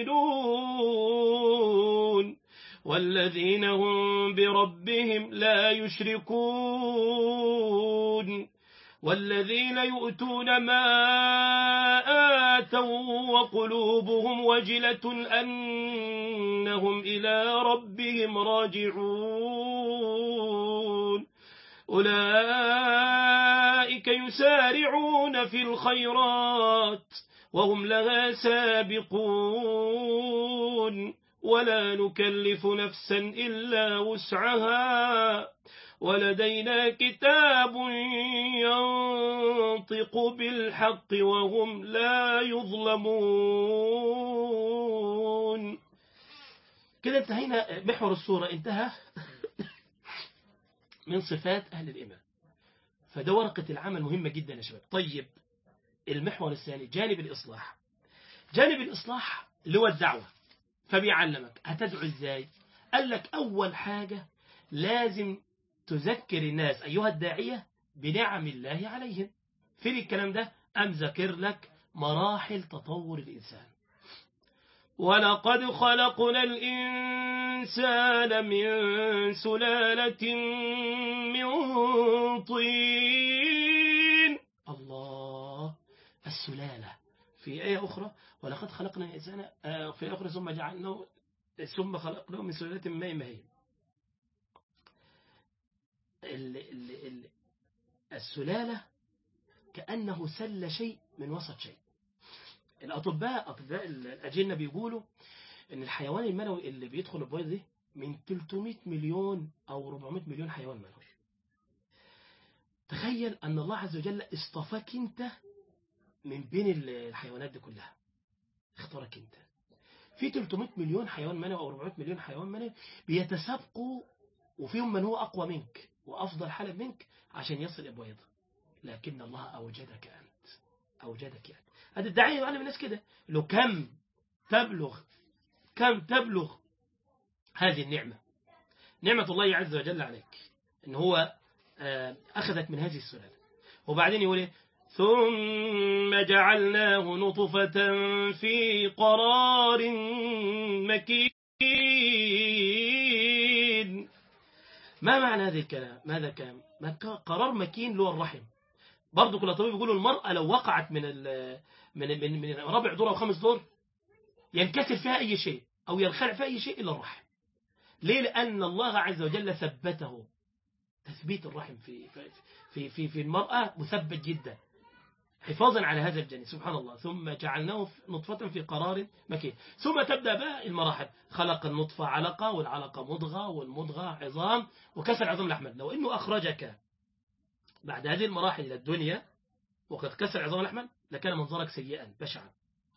يؤمنون والذين هم بربهم لا يشركون والذين يؤتون ما آتوا وقلوبهم وجلة أنهم إلى ربهم راجعون أولئك يسارعون في الخيرات وهم لها سابقون ولا نكلف نفسا إلا وسعها ولدينا كتاب ينطق بالحق وهم لا يظلمون. كده انتهينا محور السورة، انتهى من صفات أهل الإيمان. فده ورقة العمل مهمة جدا يا شباب. طيب المحور الثاني جانب الإصلاح. جانب الإصلاح اللي هو الدعوة، فبيعلمك هتدعو ازاي. قال لك أول حاجة لازم تذكر الناس أيها الداعية بنعم الله عليهم. فين الكلام ده؟ أم ذكر لك مراحل تطور الإنسان. ولقد خلقنا الإنسان من سلالة من طين. الله، السلالة في آية أخرى ولقد خلقنا الإنسان، في آية أخرى ثم جعلناه ثم خلقناه من سلالة من ماء مهين. السلالة كأنه سل شيء من وسط شيء. الأطباء أطباء الأجنة بيقولوا إن الحيوان المنوي اللي بيدخل البويضة دي من ثلاثمائة مليون أو أربعمائة مليون حيوان منوي. تخيل أن الله عز وجل اصطفاك أنت من بين الحيوانات دي كلها، اختارك أنت. في ثلاثمائة مليون حيوان منوي أو أربعمائة مليون حيوان منوي بيتسابقوا، وفيهم من هو أقوى منك وأفضل حالة منك عشان يصل البويضة، لكن الله أوجدك أنت، أوجدك أنت. هذا الداعية يعلم الناس كده، لو كم تبلغ كم تبلغ هذه النعمة، نعمة الله عز وجل عليك، إن هو أخذك من هذه السلالة. وبعدين يقول إيه؟ ثم جعلناه نطفة في قرار مكين. ما معنى هذا الكلام؟ ماذا كان؟ قرار مكين له الرحم. برضو كل طبيب بيقولوا المرأة لو وقعت من من من, من رابع دور أو خامس دور ينكسر فيها أي شيء أو ينخلع فيها أي شيء إلا الرحم. ليه؟ لأن الله عز وجل ثبته. تثبيت الرحم في في في في المرأة مثبت جدا، حفاظا على هذا الجنين. سبحان الله. ثم جعلناه نطفة في قرار مكين. ثم تبدأ بقى المراحل. خلق النطفة علقة، والعلقة مضغة، والمضغة عظام، وكسر عظام لحما. لو إنه أخرجك بعد هذه المراحل إلى الدنيا وقد كسر عظام لحما لكان منظرك سيئا بشعا.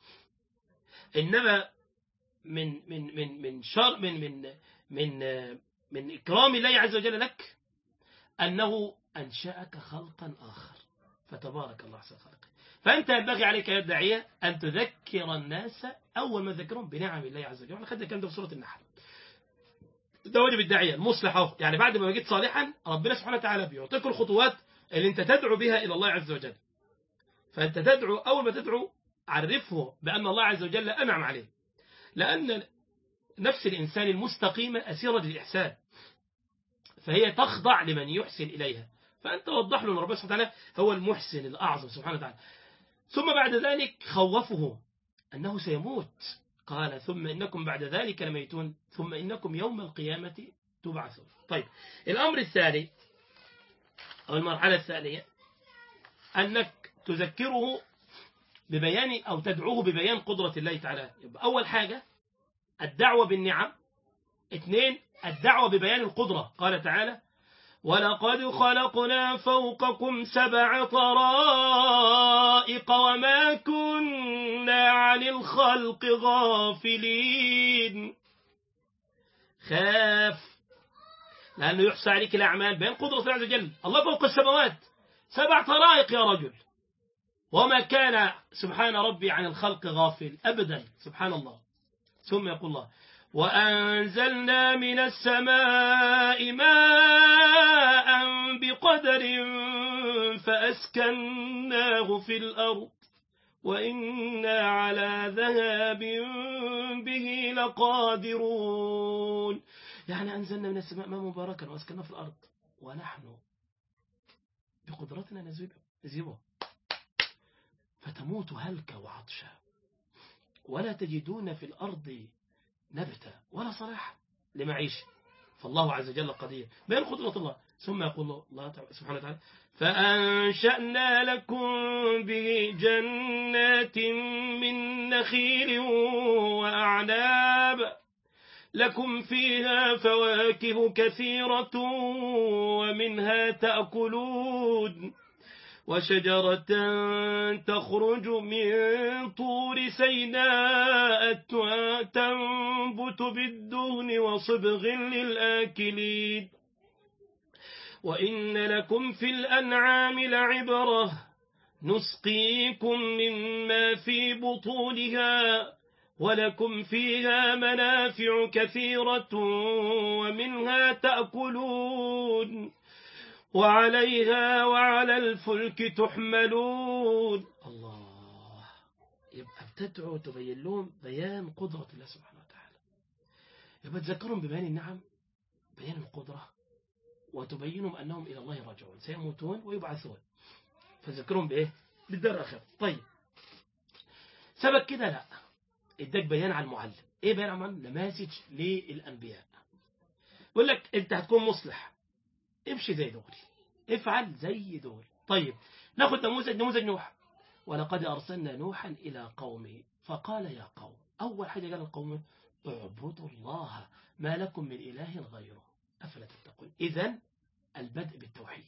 إنما من من من من شر من من من من إكرام الله عز وجل لك أنه أنشأك خلقا آخر، فتبارك الله أحسن الخالقين. فأنت ينبغي عليك يا الداعية أن تذكر الناس أول ما تذكرهم بنعم الله عز وجل. أخذنا الكلام ده في سورة النحل. ده واجب الداعية المصلح أهو. يعني بعد ما بقيت صالحا ربنا سبحانه وتعالى بيعطيك الخطوات اللي أنت تدعو بها إلى الله عز وجل. فأنت تدعو، أول ما تدعو عرفه بأن الله عز وجل أنعم عليه، لأن نفس الإنسان المستقيمة أسيرة للإحسان، فهي تخضع لمن يحسن إليها. فأنت وضح له أن ربنا سبحانه وتعالى هو المحسن الأعظم سبحانه وتعالى. ثم بعد ذلك خوفه أنه سيموت. قال ثم إنكم بعد ذلك لميتون ثم إنكم يوم القيامة تبعثون. طيب الأمر الثاني أو المرحلة الثانية أنك تذكره ببيان أو تدعوه ببيان قدرة الله تعالى. يبقى أول حاجة الدعوة بالنعم. اثنين الدعوة ببيان القدرة. قال تعالى ولقد خلقنا فوقكم سبع طرائق وما كنا عن الخلق غافلين. خاف لأنه يحصى عليك الأعمال بين قدرة الله عز وجل. الله فوق السماوات سبع طرائق يا رجل، وما كان سبحان ربي عن الخلق غافل أبدا، سبحان الله. ثم يقول الله وأنزلنا من السماء ماء بقدر فأسكناه في الأرض وإنا على ذهاب به لقادرون. يعني أنزلنا من السماء ماء مباركا وأسكناه في الأرض ونحن بقدرتنا نذهبه فتموت هلكا وعطشا ولا تجدون في الأرض نبتا ولا صلاحا لمعيشه. فالله عز وجل قدير بين قدرة الله. ثم يقول الله سبحانه وتعالى فأنشأنا لكم به جنات من نخيل وأعناب لكم فيها فواكه كثيرة ومنها تأكلون وشجرة تخرج من طور سيناء تنبت بالدهن وصبغ للآكلين وإن لكم في الأنعام لعبرة نسقيكم مما في بطونها ولكم فيها منافع كثيرة ومنها تأكلون وعليها وعلى الفلك تحملون. الله، يبقى بتدعو تبين لهم بيان قدرة الله سبحانه وتعالى، يبقى تذكرهم ببيان النعم، بيان القدرة، وتبينهم أنهم إلى الله راجعون سيموتون ويبعثون، فذكرهم بإيه؟ بالدار الآخرة. طيب سبق كده لا، اداك بيان على المعلم. ايه بيان عن نماذج للأنبياء؟ يقول لك انت هتكون مصلح، امشي زي دول، افعل زي دول. طيب ناخد نموذج نموذج نوح. ولقد أرسلنا نوحا إلى قومه فقال يا قوم، أول حاجة قال القوم اعبدوا الله ما لكم من إله غيره أفلا تتقون. إذن البدء بالتوحيد،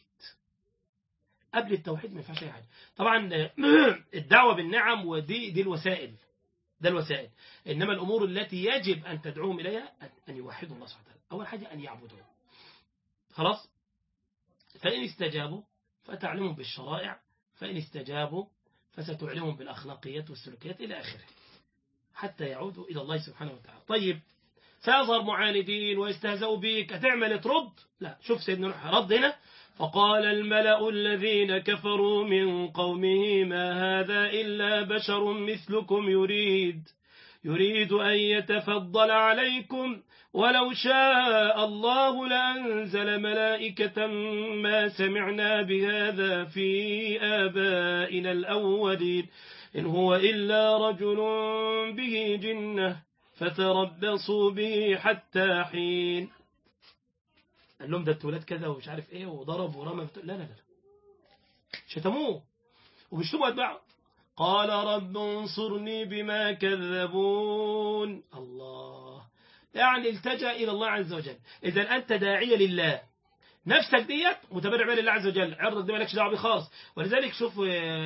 قبل التوحيد ما ينفعش أي حاجة. طبعا الدعوة بالنعم ودي دي الوسائل، ده الوسائل، إنما الأمور التي يجب أن تدعوهم إليها أن يوحدوا الله سبحانه وتعالى. أول حاجة أن يعبدوه، خلاص. فإن استجابوا فتعلمهم بالشرائع، فإن استجابوا فستعلمهم بالأخلاقيات والسلوكيات إلى آخره حتى يعودوا إلى الله سبحانه وتعالى. طيب سيظهر معاندين ويستهزئوا بك، هتعمل ترد؟ لا. شوف سيدنا نوح رد هنا، فقال الملأ الذين كفروا من قومه ما هذا إلا بشر مثلكم يريد يريد أن يتفضل عليكم ولو شاء الله لأنزل ملائكة ما سمعنا بهذا في آبائنا الأولين إن هو إلا رجل به جنة فتربصوا به حتى حين. قال لهم ده التولاد كذا ومش عارف ايه وضرب ورمى. لا لا لا، شتموه وبيشتموا أتباعه. قال رب انصرني بما كذبون. الله، يعني التجأ إلى الله عز وجل. إذا أنت داعية لله، نفسك ديت متبرع بها لله عز وجل، عرضك دي مالكش دعوه بيه خالص. ولذلك شوف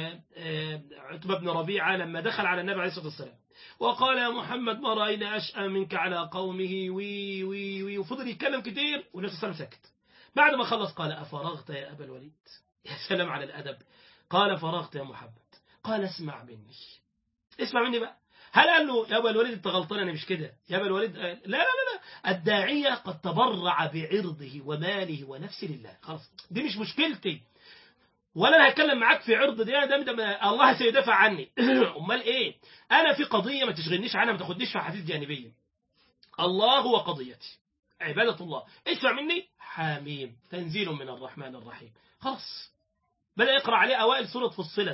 عتبة بن ربيعة لما دخل على النبي عليه الصلاة والسلام وقال يا محمد ما رأينا أشأى منك على قومه وي وي وي وفضل يتكلم كتير والنبي صلى الله عليه وسلم سكت. بعد ما خلص قال أفرغت يا أبا الوليد؟ يا سلام على الأدب. قال فرغت يا محمد. قال اسمع مني، اسمع مني بقى. هل قال له يا أبا الوليد أنت غلطان أنا مش كده يا أبا الوليد؟ لا لا لا لا، الداعية قد تبرع بعرضه وماله ونفسه لله، خلاص دي مش مشكلتي، ولا أنا هتكلم معاك في عرض دي، ده, ده الله سيدافع عني. أمال إيه؟ أنا في قضية ما تشغلنيش عنها، ما تاخدنيش في حديث جانبية. الله هو قضيتي، عبادة الله. اسمع مني، حاميم تنزيل من الرحمن الرحيم. خلاص بدأ يقرأ عليه أوائل سورة فصلت.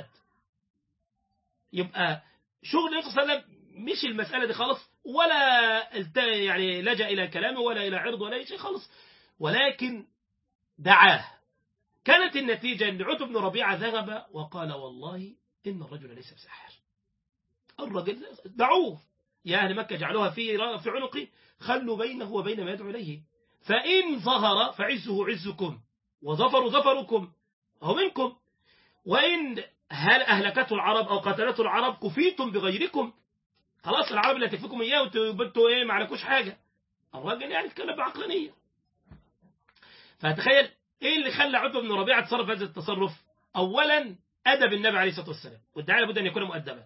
يبقى شغل النبي صلى الله عليه وسلم مش المسألة دي خالص، ولا يعني لجأ إلى كلامه ولا إلى عرض ولا أي شيء خالص، ولكن دعاه. كانت النتيجة أن عتبة بن ربيعة ذهب وقال والله إن الرجل ليس بساحر. الرجل دعوه، يا أهل مكة جعلوها في في عنقي، خلوا بينه وبين ما يدعو إليه، فإن ظهر فعزه عزكم وظفروا ظفركم هو منكم، وإن هل أهلكته العرب أو قتلته العرب كفيتم بغيركم، خلاص العرب اللي هتكفيكم إياه وانتوا إيه ما عليكوش حاجة. الراجل يعني اتكلم بعقلانية. فتخيل إيه اللي خلى عتبة بن ربيعة تصرف هذا التصرف؟ أولا أدب النبي عليه الصلاة والسلام، والداعية لابد أن يكون مؤدبا.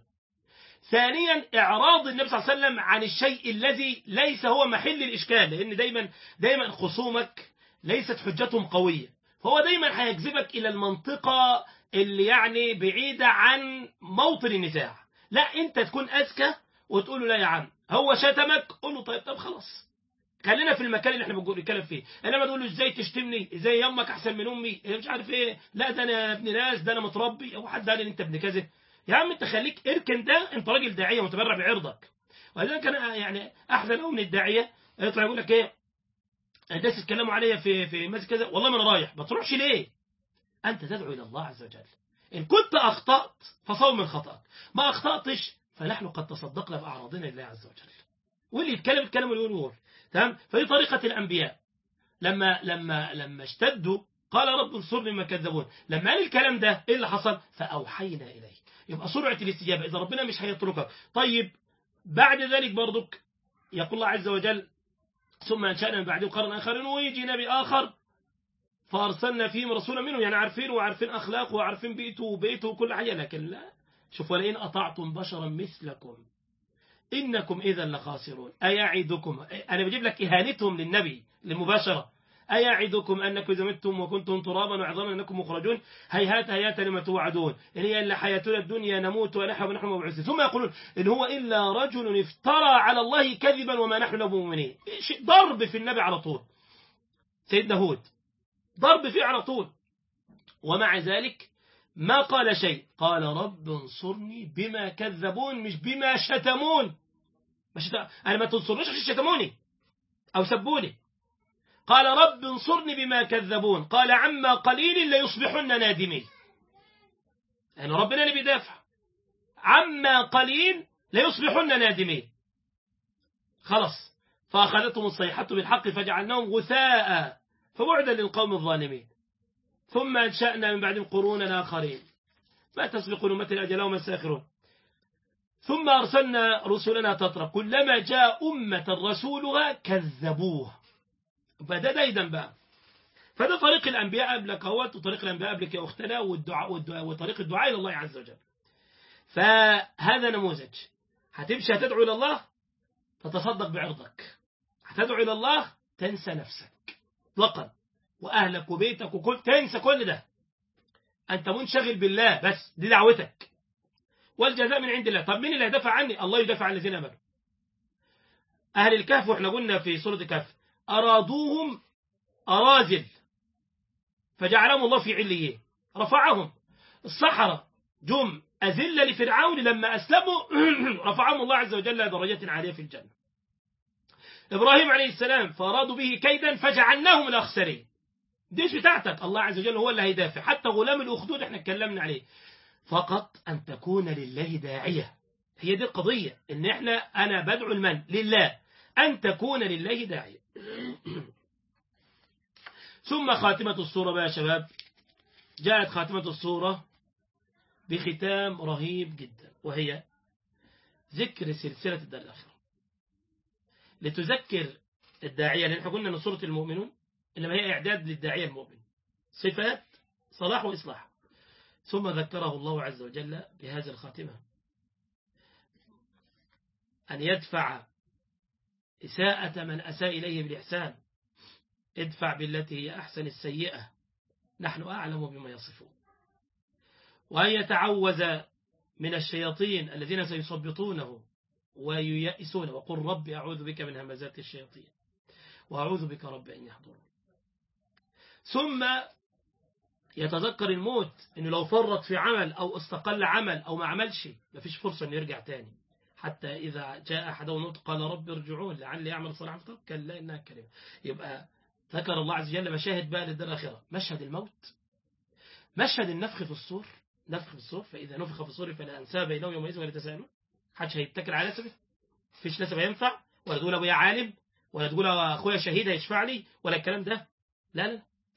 ثانيا إعراض النبي صلى الله عليه وسلم عن الشيء الذي ليس هو محل الإشكال، لأن دايما دايما خصومك ليست حجتهم قوية، فهو دايما هيجذبك إلى المنطقة اللي يعني بعيدة عن موطن النزاع. لا أنت تكون أذكى وتقول له لا يا عم هو شتمك، قول له طيب طب خلاص خلينا في المكان اللي احنا بنتكلم فيه، انما تقول له ازاي تشتمني، ازاي يمك احسن من امي، مش عارف ايه، لا ده انا ابن ناس، ده انا متربي، او حد قال ان انت ابن كذا. يا عم انت خليك اركن ده، انت راجل داعيه متبرع بعرضك. ولذلك انا يعني احزن قوي من الداعيه يطلع يقول لك ايه الناس يتكلموا عليا في في مسجد كذا، والله ما انا رايح. ما تروحش ليه؟ انت تدعو الى الله عز وجل. ان كنت اخطات فصوم من خطأك، ما اخطاتش فنحن قد تصدقنا باعراضنا لله عز وجل. واللي يتكلم يتكلم واللي يقول يقول. تمام؟ فدي طريقه الانبياء. لما لما لما اشتدوا قال رب انصرني بما كذبون، لما قال الكلام ده ايه اللي حصل؟ فاوحينا اليه. يبقى سرعه الاستجابه، اذا ربنا مش هيتركك. طيب بعد ذلك برضك يقول الله عز وجل ثم انشانا من بعده قرن اخرين ويجي نبي اخر فارسلنا فيهم رسولا منهم، يعني عارفين وعارفين اخلاقه وعارفين بيئته وبيته وكل حاجه، لكن لا. شوف ولئن اطعتم بشرا مثلكم إنكم إذا لخاسرون أيعدكم، أنا بجيب لك إهانتهم للنبي للمباشرة، أيعدكم أنكم إذا متم وكنتم ترابا وعظاما أنكم مخرجون هيهات هيات لما توعدون إن هي إلا حياتنا الدنيا نموت ونحيا ونحن مبعوثون. ثم يقولون إن هو إلا رجل افترى على الله كذبا وما نحن له مؤمنين. ضرب في النبي على طول. سيدنا هود ضرب فيه على طول، ومع ذلك ما قال شيء، قال رب انصرني بما كذبون مش بما شتمون. مش أنا ما تنصرنيش عشان شتموني أو سبوني. قال رب انصرني بما كذبون، قال عما قليل ليصبحن نادمين. يعني ربنا اللي بيدافع، عما قليل ليصبحن نادمين. خلاص فأخذتهم الصيحة بالحق فجعلناهم غثاء فبعدا للقوم الظالمين. ثم أنشأنا من بعدهم قرونا آخرين ما تسبق أمة أجلهم الساخرون. ثم أرسلنا رسلنا تترى كلما جاء أمة رسولها كذبوه. فده دايدا بقى. فده طريق الأنبياء قبلك اهوت، وطريق الأنبياء قبلك يا أختنا، والدعاء والدعاء وطريق الدعاء إلى الله عز وجل. فهذا نموذج. هتمشي هتدعو إلى الله تتصدق بعرضك، هتدعو إلى الله تنسى نفسك مطلقا وأهلك وبيتك وكل تنسى كل ده، أنت منشغل بالله بس، دي دعوتك. والجزاء من عند الله. طب مين اللي هيدافع عني؟ الله يدافع عن الذين امنوا. اهل الكهف واحنا قلنا في سوره الكهف ارادوهم اراذل فجعلهم الله في عليين، رفعهم. السحرة جم اذله لفرعون لما اسلموا رفعهم الله عز وجل درجات عاليه في الجنه. ابراهيم عليه السلام فارادوا به كيدا فجعلناهم الاخسرين. ديش بتاعتك، الله عز وجل هو اللي هيدافع. حتى غلام الاخدود احنا اتكلمنا عليه، فقط أن تكون لله داعية. هي دي القضية، إن إحنا أنا بدعو المن لله، أن تكون لله داعية. ثم خاتمة الصورة بقى يا شباب، جاءت خاتمة الصورة بختام رهيب جدا، وهي ذكر سلسلة الدار الآخرة لتذكر الداعية. لأن احنا قلنا أن سورة المؤمنون إنما هي إعداد للداعية المؤمن، صفات صلاح وإصلاح. ثم ذكره الله عز وجل بهذه الخاتمة، أن يدفع إساءة من أساء إليه بالإحسان، ادفع بالتي هي أحسن السيئة نحن أعلم بما يصفون. وأن يتعوذ من الشياطين الذين سيصبطونه وييئسونه، وقل رب أعوذ بك من همزات الشياطين وأعوذ بك رب أن يحضرون. ثم يتذكر الموت، إنه لو فرط في عمل أو استقل عمل أو ما عملش مفيش فرصة إنه يرجع تاني، حتى إذا جاء أحدهم الموت قال رب ارجعون لعلي أعمل صالحا فترك كلا إنها كلمة. يبقى ذكر الله عز وجل مشاهد بقى للدار الآخرة، مشهد الموت، مشهد النفخ في الصور، نفخ في الصور، فإذا نفخ في الصور فلا أنساب بينهم يومئذ ولا تساءلون. حدش هيتكل على نسبه، مفيش نسب هينفع، ولا تقول أبويا عالم، ولا تقول أخويا شهيد هيشفع لي، ولا الكلام ده. لا لا،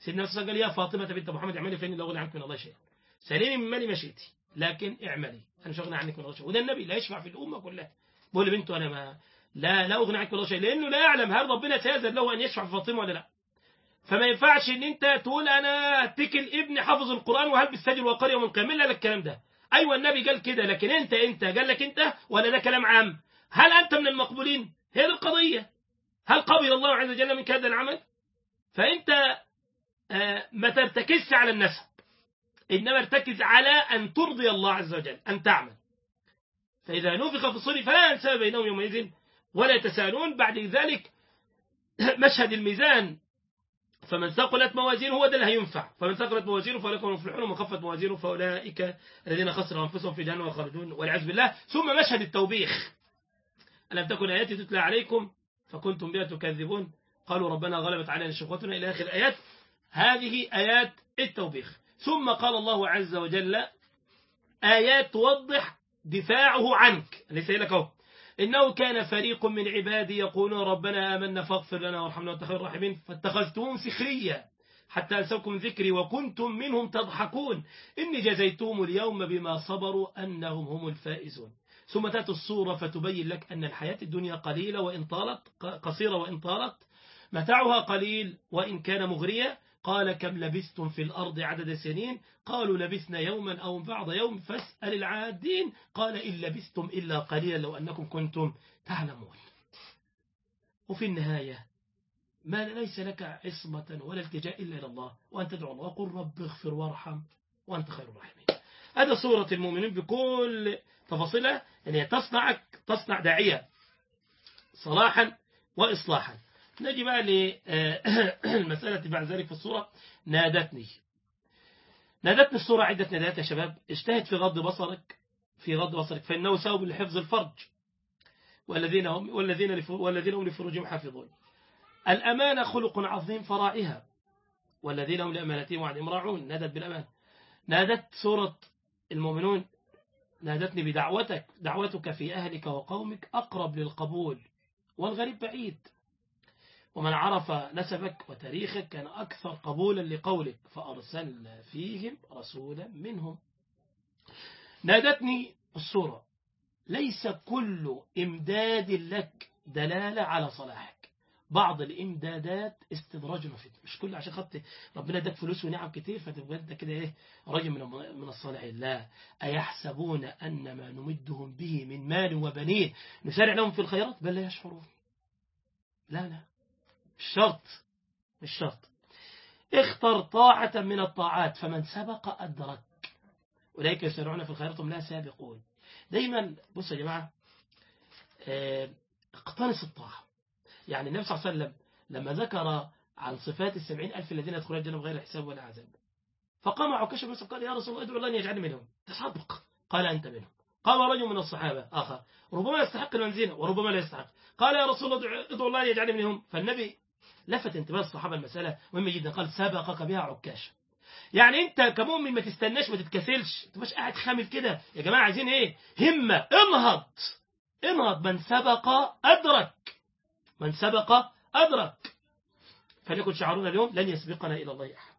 سيدنا صلى الله عليه وسلم قال يا فاطمة بنت محمد اعملي فإني لا أغني عنك من الله شيئا، سليني من مالي ما شئتي لكن اعملي أنا مش أغني عنك من الله شيئا. وده النبي لا يشفع في الأمة كلها، بقول لبنته أنا ما لا لا أغني عنك من الله شيئا، لأنه لا يعلم هل ربنا سيأذن له أن يشفع في فاطمة ولا لا. فما ينفعش ان انت تقول انا اتكل ابني حافظ القرآن وهلبس تاج الوقار يوم القيامة. لا الكلام ده، ايوه النبي قال كده، لكن انت انت قال لك انت ولا ده كلام عام؟ هل انت من المقبولين؟ هي القضية، هل قبل الله عز وجل منك هذا العمل؟ فانت آه ما ترتكزش على النسب، انما ارتكز على ان ترضي الله عز وجل، ان تعمل. فاذا نفخ في الصور فلا انساب بينهم يومئذ ولا يتساءلون. بعد ذلك مشهد الميزان، فمن ثقلت موازينه هو ده اللي هينفع، فمن ثقلت موازينه فاولئك هم المفلحون ومن خفت موازينه فاولئك الذين خسروا انفسهم في جهنم خالدون والعياذ بالله. ثم مشهد التوبيخ، ألم تكن آياتي تتلى عليكم فكنتم بها تكذبون قالوا ربنا غلبت علينا شقوتنا إلى آخر آيات. هذه آيات التوبيخ. ثم قال الله عز وجل آيات توضح دفاعه عنك، ليس لك اهو، إنه كان فريق من عبادي يقولون ربنا آمنا فاغفر لنا وارحمنا وأنت خير الراحمين فاتخذتموهم سخريا حتى أنسوكم ذكري وكنتم منهم تضحكون إني جزيتهم اليوم بما صبروا أنهم هم الفائزون. ثم تأتي الصورة فتبين لك أن الحياة الدنيا قليلة وإن طالت، قصيرة وإن طالت، متاعها قليل وإن كان مغريا. قال كم لبثتم في الأرض عدد سنين قالوا لبثنا يوما أو بعض يوم فاسأل العادين قال إن لبثتم إلا قليلا لو أنكم كنتم تعلمون. وفي النهاية ما ليس لك عصمة ولا التجاء إلا إلى الله، وأن تدعو الله وقل رب اغفر وارحم وأنت خير الراحمين. هذا صورة المؤمنين بكل تفاصيلها، أن هي تصنعك، تصنع داعية صلاحا وإصلاحا. نجي بقى للمسألة بعد ذلك في الصورة. نادتني نادتني الصورة عدة نداءات يا شباب. اجتهد في غض بصرك في غض بصرك فإنه سبب لحفظ الفرج والذين هم والذين والذين هم لفروجهم حافظون. الأمانة خلق عظيم فراعها والذين هم لأمانتهم وعدهم راعون. نادت بالأمان. نادت سورة المؤمنون نادتني بدعوتك، دعوتك في أهلك وقومك أقرب للقبول والغريب بعيد، ومن عرف نسبك وتاريخك كان أكثر قبولا لقولك فأرسلنا فيهم رسولا منهم. نادتني السورة ليس كل إمداد لك دلالة على صلاحك، بعض الإمدادات استدراج وفتن. مش كل عشان خدت ربنا اداك فلوس ونعم كتير فتبقى انت كده ايه راجل من من الصالحين. لا، أيحسبون أن ما نمدهم به من مال وبنين نسارع لهم في الخيرات بل لا يشعرون. لا لا مش شرط مش شرط. اختر طاعة من الطاعات فمن سبق أدرك أولئك يسارعون في الخيرات هم لا سابقون. دايما بص يا جماعة، اه اقتنص الطاعة. يعني النبي صلى الله عليه وسلم لما ذكر عن صفات السبعين ألف الذين يدخلون الجنة بغير حساب ولا عذاب فقام عكاشة بن قال يا رسول الله ادعو الله أن يجعلني منهم. تصدق قال أنت منهم. قام رجل من الصحابة آخر ربما يستحق المنزلة وربما لا يستحق قال يا رسول الله ادعو الله أن يجعلني منهم. فالنبي لفت انتباه الصحابة المسألة مهمة جدا، قال سبقك بها عكاشة. يعني انت كمؤمن ما تستناش ما تتكسلش، ما تبقاش قاعد خامل كده. يا جماعة عايزين ايه؟ همة. انهض انهض. من سبق أدرك من سبق أدرك. فليكن شعارنا اليوم لن يسبقنا إلى الله أحد.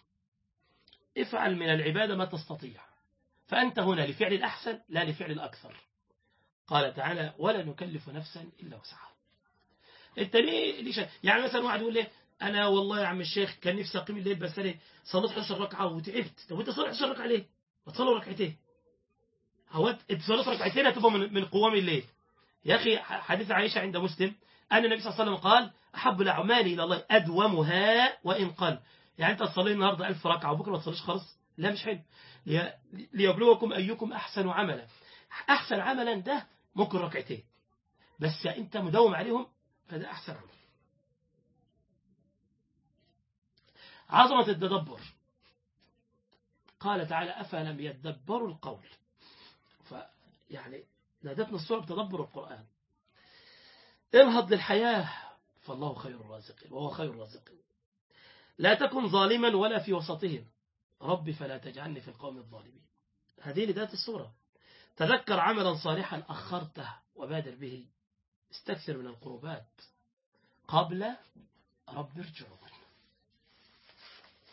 افعل من العبادة ما تستطيع فأنت هنا لفعل الأحسن لا لفعل الأكثر. قال تعالى ولا نكلف نفسا إلا وسعها. انت ليه ليش يعني مثلا واحد يقول لي انا والله يا عم الشيخ كان نفسي اقيم الليل بس انا صليت احد عشر ركعه وتعبت. طب انت صلي احد عشر ركعه ليه؟ ما تصلي ركعتين. هو انت صليت ركعتين هتبقى من, من قوام الليل. يا اخي حديث عائشه عند مسلم ان النبي صلى الله عليه وسلم قال احب الاعمال الى الله ادومها وان قل. يعني انت تصلي النهارده ألف ركعه وبكره ما تصليش خالص؟ لا مش حلو. ليبلوكم ايكم احسن عملا. احسن عملا ده ممكن ركعتين بس انت مداوم عليهم فده أحسن عمل. عظمة التدبر. قال تعالى أفلم يتدبروا القول. فيعني نادتنا الصورة بتدبر القرآن. انهض للحياة فالله خير الرازقين وهو خير الرازقين. لا تكن ظالما ولا في وسطهم رب فلا تجعلني في القوم الظالمين. هذه نداء الصورة. تذكر عملا صالحا أخرته وبادر به. استكثر من القربات قبل رب ارجعون.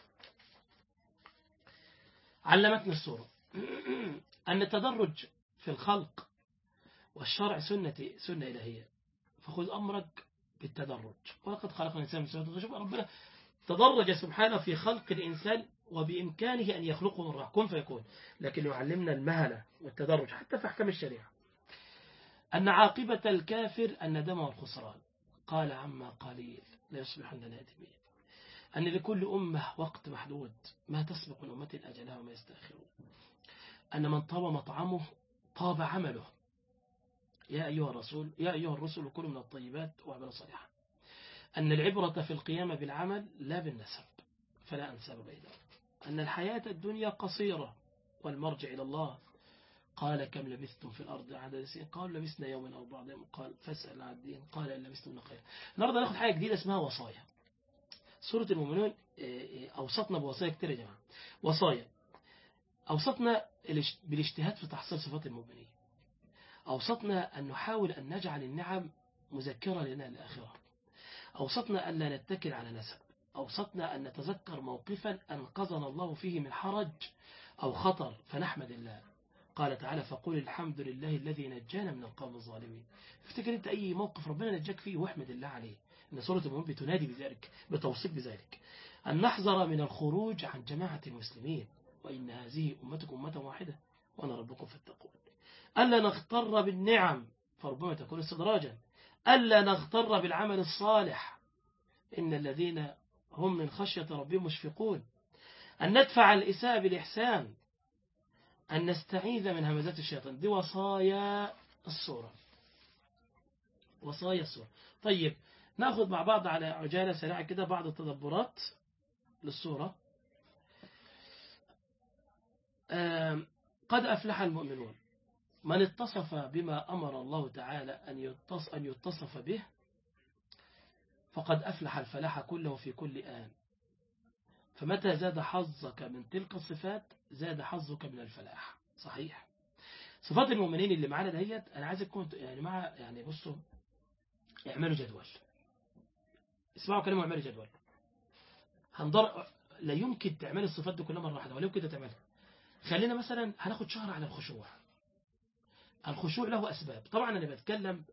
علمتنا السورة أن التدرج في الخلق والشرع سنة سنة إلهية، فخذ أمرك بالتدرج. ولقد خلقنا الإنسان من سلالة. شوف ربنا تدرج سبحانه في خلق الإنسان، وبإمكانه أن يخلقه من راح كن فيكون، لكن يعلمنا المهلة والتدرج حتى في أحكام الشريعة. أن عاقبة الكافر الندم والخسران، قال عما قليل لا يصبحن نادمين. أن لكل أمة وقت محدود، ما تسبق الأمة أجلها وما يستأخرون. أن من طاب مطعمه طاب عمله. يا أيها الرسول يا أيها الرسل كلوا من الطيبات واعملوا صالحا. أن العبرة في القيام بالعمل لا بالنسب، فلا أنساب بينهم. أن الحياة الدنيا قصيرة والمرجع إلى الله. قال كم لبثتم في الأرض عدد سنين؟ قال لبثنا يوما أو بعض يوم. قال فاسأل عن الدين. قال إن لبثتم خير. النهارده ناخد حاجة جديدة اسمها وصايا. سورة المؤمنون أوصتنا بوصايا كتير يا جماعة. وصايا أوصتنا بالاجتهاد في تحصيل صفات المؤمنين. أوصتنا أن نحاول أن نجعل النعم مذكرة لنا الآخرة. أوصتنا أن لا نتكل على نسب. أوصتنا أن نتذكر موقفا أنقذنا الله فيه من حرج أو خطر فنحمد الله. قال تعالى فقل الحمد لله الذي نجانا من القوم الظالمين. افتكر أنت أي موقف ربنا نجاك فيه واحمد الله عليه. إن سورة المؤمنون بتنادي بذلك، بتوصيف بذلك. أن نحذر من الخروج عن جماعة المسلمين، وإن هذه أمتكم أمة واحدة وأنا ربكم فاتقون. ألا نغتر بالنعم فربما تكون استدراجا. ألا نغتر بالعمل الصالح، إن الذين هم من خشية ربهم مشفقون. أن ندفع الإساءة بالإحسان. أن نستعيذ من همزات الشيطان. دي وصايا السورة. وصايا السورة. طيب نأخذ مع بعض على عجالة سريعة كده بعض التدبرات للسورة. قد أفلح المؤمنون من اتصف بما أمر الله تعالى أن يتصف به، فقد أفلح الفلاح كله في كل آن. فمتى زاد حظك من تلك الصفات زاد حظك من الفلاح. صحيح. صفات المؤمنين اللي معانا دهيت أنا عايزكم يعني مع يعني بصوا اعملوا جدول. اسمعوا كلمة واعملوا جدول. هنضر لا يمكن تعمل الصفات دي كلها مرة واحدة ولا يمكن تعملها. خلينا مثلا هناخد شهر على الخشوع. الخشوع له أسباب. طبعا أنا بتكلم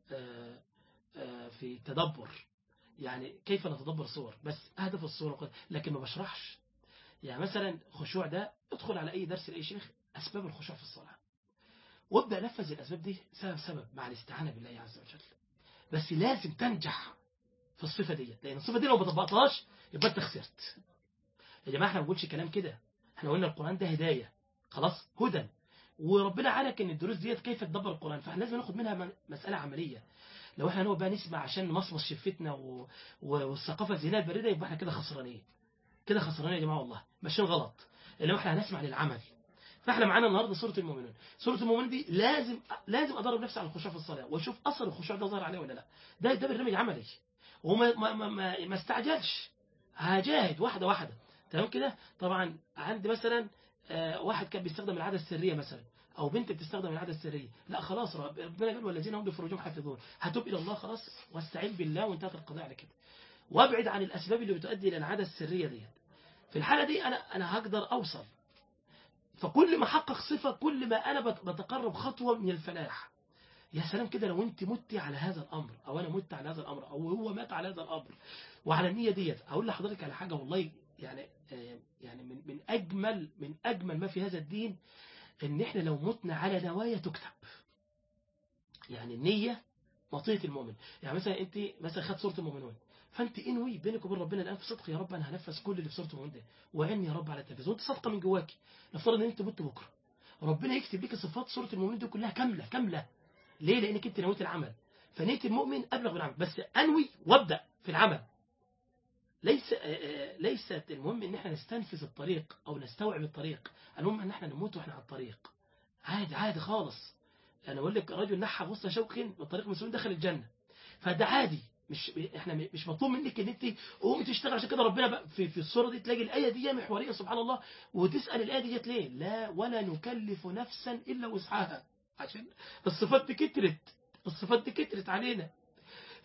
في تدبر، يعني كيف نتدبر الصور، بس أهدف الصورة، لكن ما بشرحش. يعني مثلا خشوع ده ادخل على أي درس لأي شيخ أسباب الخشوع في الصلاة، وابدأ نفذ الأسباب دي سبب سبب مع الاستعانة بالله عز وجل. بس لازم تنجح في الصفة دي، لأن الصفة دي لو ما طبقتهاش يبقى أنت خسرت. يا جماعة احنا ما بنقولش كلام كده، احنا قلنا القرآن ده هداية، خلاص هدى، وربنا عارف ان الدروس ديت كيف تدبر القرآن، فاحنا لازم ناخد منها مسألة عملية. لو احنا نقعد بقى نسمع عشان نمصمص شفتنا و... والثقافة الذهنية الباردة يبقى احنا كده خسرانين، كده خسرانين يا جماعة والله ماشيين غلط، لأن احنا هنسمع للعمل. فاحنا معانا النهارده سورة المؤمنون. سورة المؤمنون دي لازم لازم ادرب نفسي على الخشوع في الصلاة واشوف اثر الخشوع ده ظاهر عليه ولا لا. ده ده برنامج عملي وما ما ما, ما, ما استعجلش، هجاهد واحدة واحدة. تمام كده. طبعا عندي مثلا آه واحد كان بيستخدم العادة السرية مثلا، او بنت بتستخدم العادة السرية، لا خلاص ربنا قال والذين هم لفروجهم حافظون، هتوب الى الله خلاص واستعين بالله وانتهت القضيه على كده، وابعد عن الاسباب اللي بتؤدي الى العادة السرية دي. في الحالة دي انا انا هقدر اوصل. فكل ما احقق صفة كل ما انا بتقرب خطوة من الفلاح. يا سلام كده لو انت مت على هذا الامر، او انا مت على هذا الامر، او هو مات على هذا الامر وعلى النية ديت. اقول لحضرتك على حاجة والله يعني يعني من من اجمل من اجمل ما في هذا الدين ان احنا لو متنا على نوايا تكتب. يعني النية مطية المؤمن. يعني مثلا انت مثلا خدت سورة المؤمنون، فانت انوي بينك وبين ربنا الان في صدق، يا رب انا هنفذ كل اللي في سورة المؤمنون ده، وعني يا رب على التنفيذ، وانت صادقه من جواكي. نفترض ان انت مت بكره، ربنا يكتب لك صفات سورة المؤمنون دي كلها كاملة كاملة. ليه؟ لانك انت نويت العمل. فنية المؤمن ابلغ بالعمل، بس انوي وابدا في العمل. ليس ليست المهم ان احنا نستنفذ الطريق او نستوعب الطريق، المهم ان احنا نموت واحنا على الطريق. عادي عادي خالص. انا اقول لك رجل نحى غصن شوك من طريق مسلم دخل الجنه، فده عادي. مش احنا مش مطلوب منك ان انت قومي تشتغل. عشان كده ربنا في في السوره دي تلاقي الايه دي محوريه سبحان الله، وتسال الايه ديت ليه؟ لا ولا نكلف نفسا الا وسعها، عشان الصفات دي كترت، الصفات دي كترت علينا.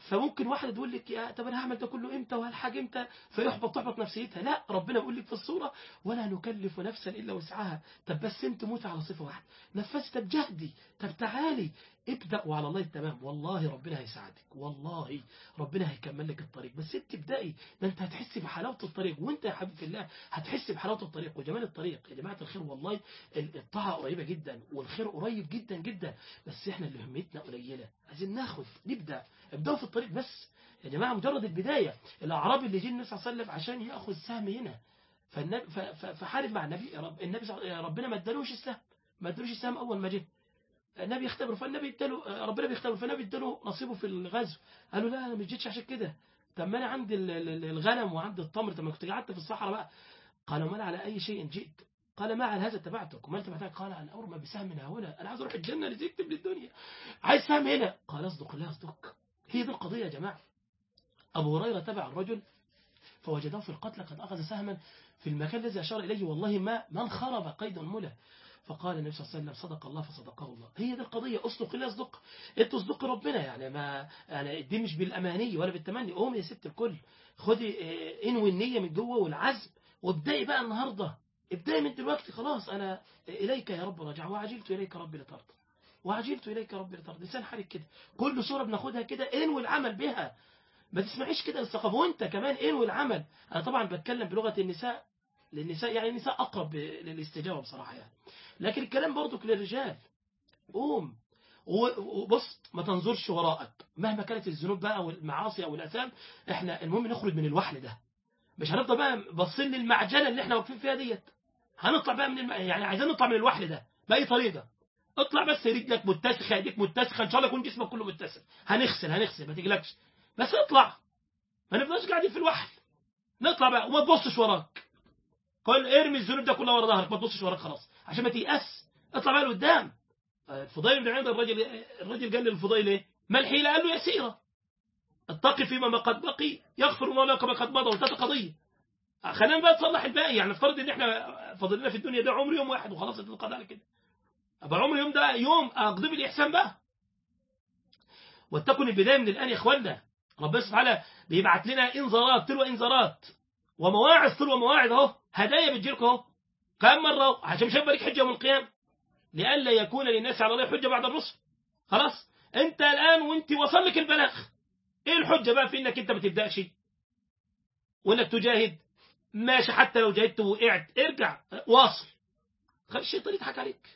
فممكن واحدة تقول لك يا طب أنا هعمل ده كله إمتى وهالحاجة إمتى، فيحبط تحبط نفسيتها. لا، ربنا بيقول لك في السورة ولا نكلف نفسا إلا وسعها. طب بس أنت موت على صفة واحدة، نفسي، طب جهدي، طب تعالي ابدأ وعلى الله التمام. والله ربنا هيساعدك، والله ربنا هيكمل لك الطريق. بس انت ابدأي، ده انت هتحسي بحلاوة الطريق، وانت يا حبيبي في الله هتحسي بحلاوة الطريق وجمال الطريق. يا جماعة الخير والله الطاعة قريبة جدا والخير قريب جدا جدا، بس احنا اللي همتنا قليلة. عايزين ناخد نبدأ، ابدأوا في الطريق بس يا جماعة، مجرد البداية. الأعرابي اللي جه النبي صلى الله عليه وسلم عشان يأخذ سهم هنا، فالنبي فحارب مع النبي، رب النبي ربنا ما ادالوش السهم، ما ادالوش السهم أول ما جه. النبي يختبره، فالنبي اداله، ربنا بيختبره، فالنبي اداله نصيبه في الغزو. قالوا لا انا ما جيتش عشان كده، طب ما انا عندي الغنم وعندي التمر، طب ما كنت قعدت في الصحراء بقى. قالوا ما على اي شيء جئت؟ قال ما على هذا اتبعتك. وما اتبعتك؟ قال عن ارمى بسهم من هنا، انا عايز اروح الجنه، نسيت من الدنيا، عايز سهم هنا. قال اصدق الله اصدق. هي دي القضيه يا جماعه. ابو هريره تبع الرجل فوجده في القتل قد اخذ سهما في المكان الذي اشار اليه، والله ما من خرب قيد مله. فقال النبي صلى الله عليه وسلم صدق الله فصدقه الله. هي دي القضية، اصدق الله اصدق، انت اصدق ربنا. يعني ما يعني دي مش بالاماني ولا بالتمني. قوم يا ست الكل، خدي انوي النية من جوه والعزم، وابدأي بقى النهاردة، ابدأي من دلوقتي. خلاص انا اليك يا رب راجع، وعجلت اليك ربي لترضى، وعجلت اليك ربي لترضى. لسان حالك كده، كل صورة بناخدها كده انوي العمل بها، ما تسمعيش كده الثقافة، وانت كمان انوي العمل. انا طبعا بتكلم بلغة النساء، للنساء يعني النساء اقرب للاستجابة بصراحة يعني، لكن الكلام برضك للرجال. قوم وبص، ما تنظرش وراءك مهما كانت الذنوب بقى والمعاصي او الاثام. احنا المهم نخرج من الوحل ده، مش هنفضل بقى باصين للمعجنه اللي احنا واقفين فيها ديت. هنطلع بقى من الم... يعني عايزين نطلع من الوحل ده باي طريقه. اطلع بس رجلك متسخه، ايديك متسخه، ان شاء الله يكون جسمك كله متسخ، هنغسل هنغسل ما تقلقش، بس اطلع، ما نفضلش قاعدين في الوحل. نطلع بقى وما تبصش وراك، كل ارمي الذنوب ده كلها ورا ظهرك، ما تبصش وراك خلاص عشان ما تيأس. اطلع بقى لقدام. الفضيل بن عياض الرجل الرجل قال للفضيل ايه؟ ما الحيلة؟ قال له يسيرة، اتقي فيما ما قد بقي يغفر الله لك ما قد مضى، وانتهت قضية. خلينا بقى تصلح الباقي. يعني افترض ان احنا فاضل في الدنيا ده عمر يوم واحد وخلاص القضاء على كده، ابقى عمر يوم ده يوم اقضي بالاحسان بقى. واتقوا البدايه من الان يا اخوانا. ربنا سبحانه وتعالى بيبعت لنا انذارات تلو انذارات ومواعظ تلو مواعظ، اهو هدايا بتجيلك اهو كم مره عشان مش هيبقى لك حجه يوم القيامه، لئلا يكون للناس على الله حجه بعد الرسل. خلاص انت الان وانت وصل لك البلاغ، ايه الحجه بقى في انك انت ما تبداش وانك تجاهد؟ ماشي، حتى لو جاهدت وقعت ارجع واصل، خلي الشيطان يضحك عليك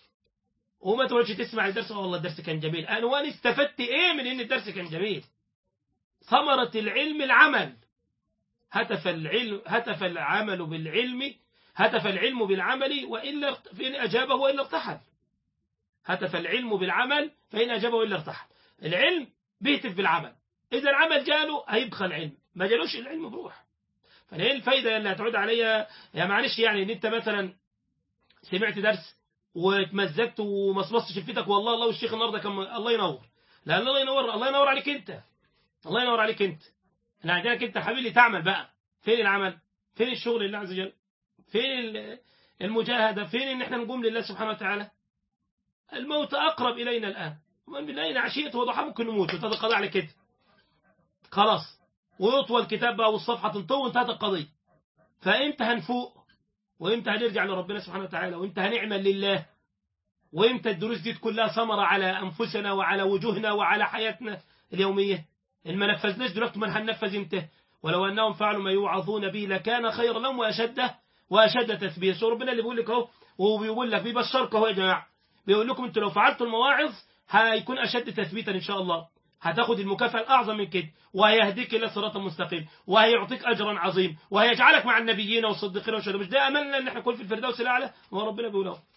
وما تقعدش تسمع الدرس والله الدرس كان جميل. انا وانا استفدت ايه من ان الدرس كان جميل؟ ثمرة العلم العمل. هتف العلم هتف العمل بالعلم هتف العلم بالعمل وإلا فإن أجابه وإلا ارتحل. هتف العلم بالعمل فإن أجابه وإلا ارتحل. العلم بيهتف بالعمل، إذا العمل جاله هيبقى العلم، ما جالوش العلم بروح. فايه الفايدة اللي هتعود عليا يا معلش؟ يعني ان انت مثلا سمعت درس واتمزجت وما صمصتش شفتك والله الله والشيخ النهارده كان الله ينور، لا الله ينور، الله ينور عليك انت، الله ينور عليك انت. انا عايزك انت حبيبي تعمل بقى. فين العمل؟ فين الشغل لله عز وجل؟ فين المجاهدة؟ فين ان احنا نقوم لله سبحانه وتعالى؟ الموت اقرب الينا الان، ومن بالليل عشية وضحى ممكن نموت وانتهت القضاء على كده خلاص، ويطوى الكتاب بقى والصفحة تنطوي وانتهت القضية. فامتى هنفوق؟ وامتى هنرجع لربنا سبحانه وتعالى؟ وامتى هنعمل لله؟ وامتى الدروس دي كلها ثمرة على انفسنا وعلى وجوهنا وعلى حياتنا اليومية؟ إن ما نفذناش دلوقتي من هننفذ امتى؟ ولو أنهم فعلوا ما يوعظون به لكان خيرا لهم وأشد وأشد تثبيتا. شو ربنا اللي بيقول لك اهو، وبيقول لك بيبشرك اهو يا جماعة، بيقول لكم انتوا لو فعلتوا المواعظ هيكون أشد تثبيتا إن شاء الله، هتاخد المكافأة الأعظم من كده، وهيهديك إلى صراط مستقيم، وهيعطيك أجرا عظيم، وهيجعلك مع النبيين والصديقين والشهداء. مش ده أملنا إن احنا نكون في الفردوس الأعلى؟ ما ربنا بيقول اهو.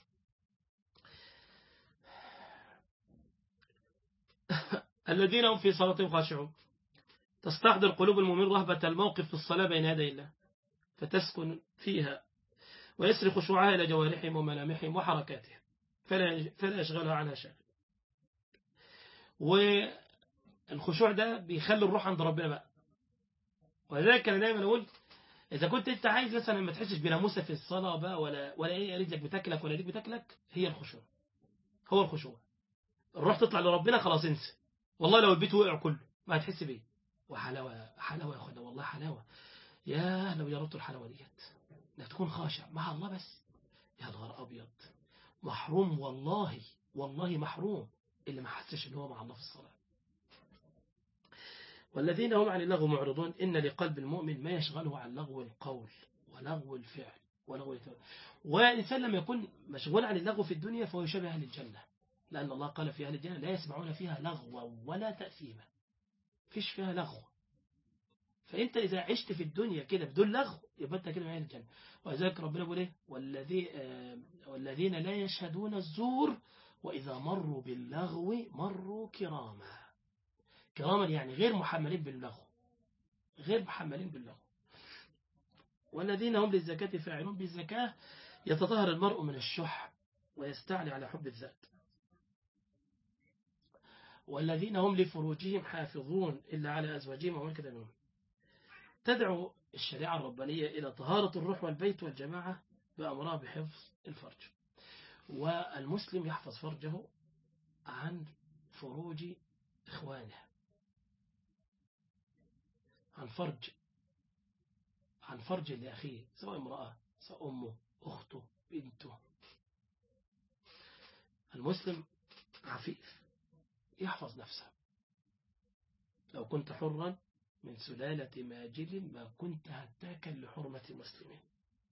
الذين هم في صلاتهم خاشعون تستحضر قلوب المؤمنين رهبة الموقف في الصلاة بين يدي الله فتسكن فيها ويسري خشوعها إلى جوارحهم وملامحهم وحركاتهم فلا فلا يشغلها عنها شيء. والخشوع ده بيخلي الروح عند ربنا بقى. ولذلك أنا دايما أقول إذا كنت أنت عايز مثلا ما تحسش بناموسة في الصلاة بقى ولا ولا إيه رجلك بتاكلك ولا رجلك بتاكلك، هي الخشوع، هو الخشوع. الروح تطلع لربنا خلاص انسى، والله لو البيت وقع كله ما هتحس بيه. وحلاوة حلاوة يا أخوانا، والله حلاوة. يا لو جربتوا الحلاوة ديت، انك تكون خاشع مع الله بس، يا نهار أبيض. محروم والله، والله محروم اللي ما حسش ان هو مع الله في الصلاة. والذين هم عن اللغو معرضون، إن لقلب المؤمن ما يشغله عن لغو القول ولغو الفعل ولغو الفعل. والإنسان لما يكون مشغول عن اللغو في الدنيا فهو يشبه أهل الجنة، لأن الله قال في أهل الجنة لا يسمعون فيها لغوا ولا تأثيما، فيش فيها لغو. فأنت إذا عشت في الدنيا كده بدون لغو يبقى أنت كده من أهل الجنة. ولذلك ربنا بيقول إيه؟ والذي آه والذين لا يشهدون الزور وإذا مروا باللغو مروا كراما. كراما يعني غير محملين باللغو، غير محملين باللغو. والذين هم للزكاة فاعلون، بالزكاة يتطهر المرء من الشح ويستعلي على حب الذات. والذين هم لفروجهم حافظون إلا على أزواجهم ومن كذا منهم. تدعو الشريعة الربانية إلى طهارة الروح والبيت والجماعة بأمرها بحفظ الفرج. والمسلم يحفظ فرجه عن فروج إخوانه، عن فرج عن فرج لأخيه، سواء امرأة سواء أمه أخته بنته. المسلم عفيف يحفظ نفسه. لو كنت حرا من سلالة ماجد ما كنت هتاكا لحرمة المسلمين.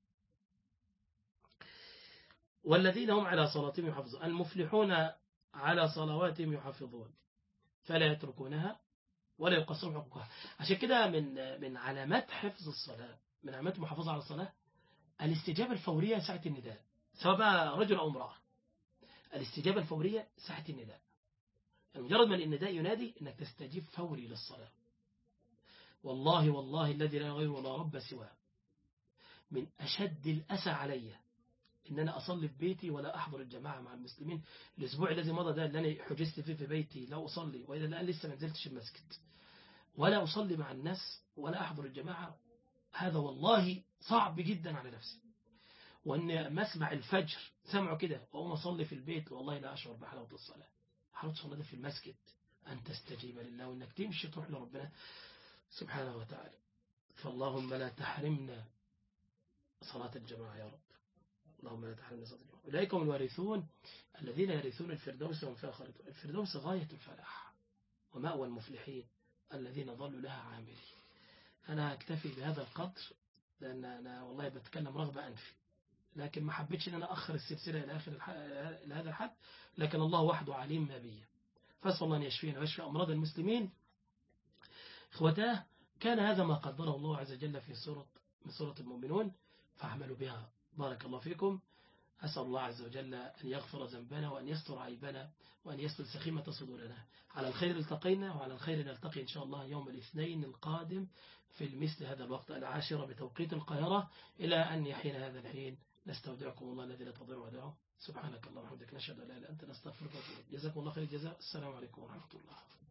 والذين هم على صلاتهم يحافظون، المفلحون على صلواتهم يحافظون فلا يتركونها ولا يقصرون حقوقها. عشان كده من من علامات حفظ الصلاة، من علامات المحافظة على الصلاة، الاستجابة الفورية ساعة النداء، سواء بقى رجل أو امرأة. الاستجابة الفورية ساعة النداء، مجرد ما النداء ينادي انك تستجيب فوري للصلاة. والله والله الذي لا غير ولا رب سواه، من أشد الأسى علي إن أنا أصلي في بيتي ولا أحضر الجماعة مع المسلمين. الأسبوع الذي مضى ده اللي أنا حجزت فيه في بيتي لا أصلي، وإذا الآن لسه ما نزلتش المسجد ولا أصلي مع الناس ولا أحضر الجماعة. هذا والله صعب جدا على نفسي. وأن ما أسمع الفجر سمعه كده وأقوم أصلي في البيت، والله لا أشعر بحلاوة الصلاة. حلاوة الصلاة في المسجد أن تستجيب لله، وأنك تمشي تروح لربنا سبحانه وتعالى. فاللهم لا تحرمنا صلاة الجماعة يا رب، اللهم لا تحرمنا صلاة الجماعة. أولئك هم الوارثون الذين يرثون الفردوس وهم فيها خالدون. الفردوس غاية الفلاح ومأوى المفلحين الذين ظلوا لها عاملين. أنا أكتفي بهذا القدر لأن أنا والله بتكلم رغبة أنفي، لكن ما حبيتش أن أنا أخر السلسلة إلى آخر الح... إلى هذا الحد، لكن الله وحده عليم ما بي. فأسأل الله أن يشفينا ويشفي أمراض المسلمين. إخوتاه، كان هذا ما قدره الله عز وجل في سورة من سورة المؤمنون فاعملوا بها. بارك الله فيكم. أسأل الله عز وجل أن يغفر ذنبنا وأن يستر عيبنا وأن يسلل سخيمة صدورنا. على الخير التقينا، وعلى الخير نلتقي إن شاء الله يوم الاثنين القادم في مثل هذا الوقت العاشرة بتوقيت القاهرة. إلى أن يحين هذا الحين نستودعكم الله الذي لا تضيع ودائعه. سبحانك اللهم وبحمدك نشهد أن لا إله إلا أنت نستغفرك ونتوب إليك. جزاكم الله خير الجزاء. السلام عليكم ورحمة الله.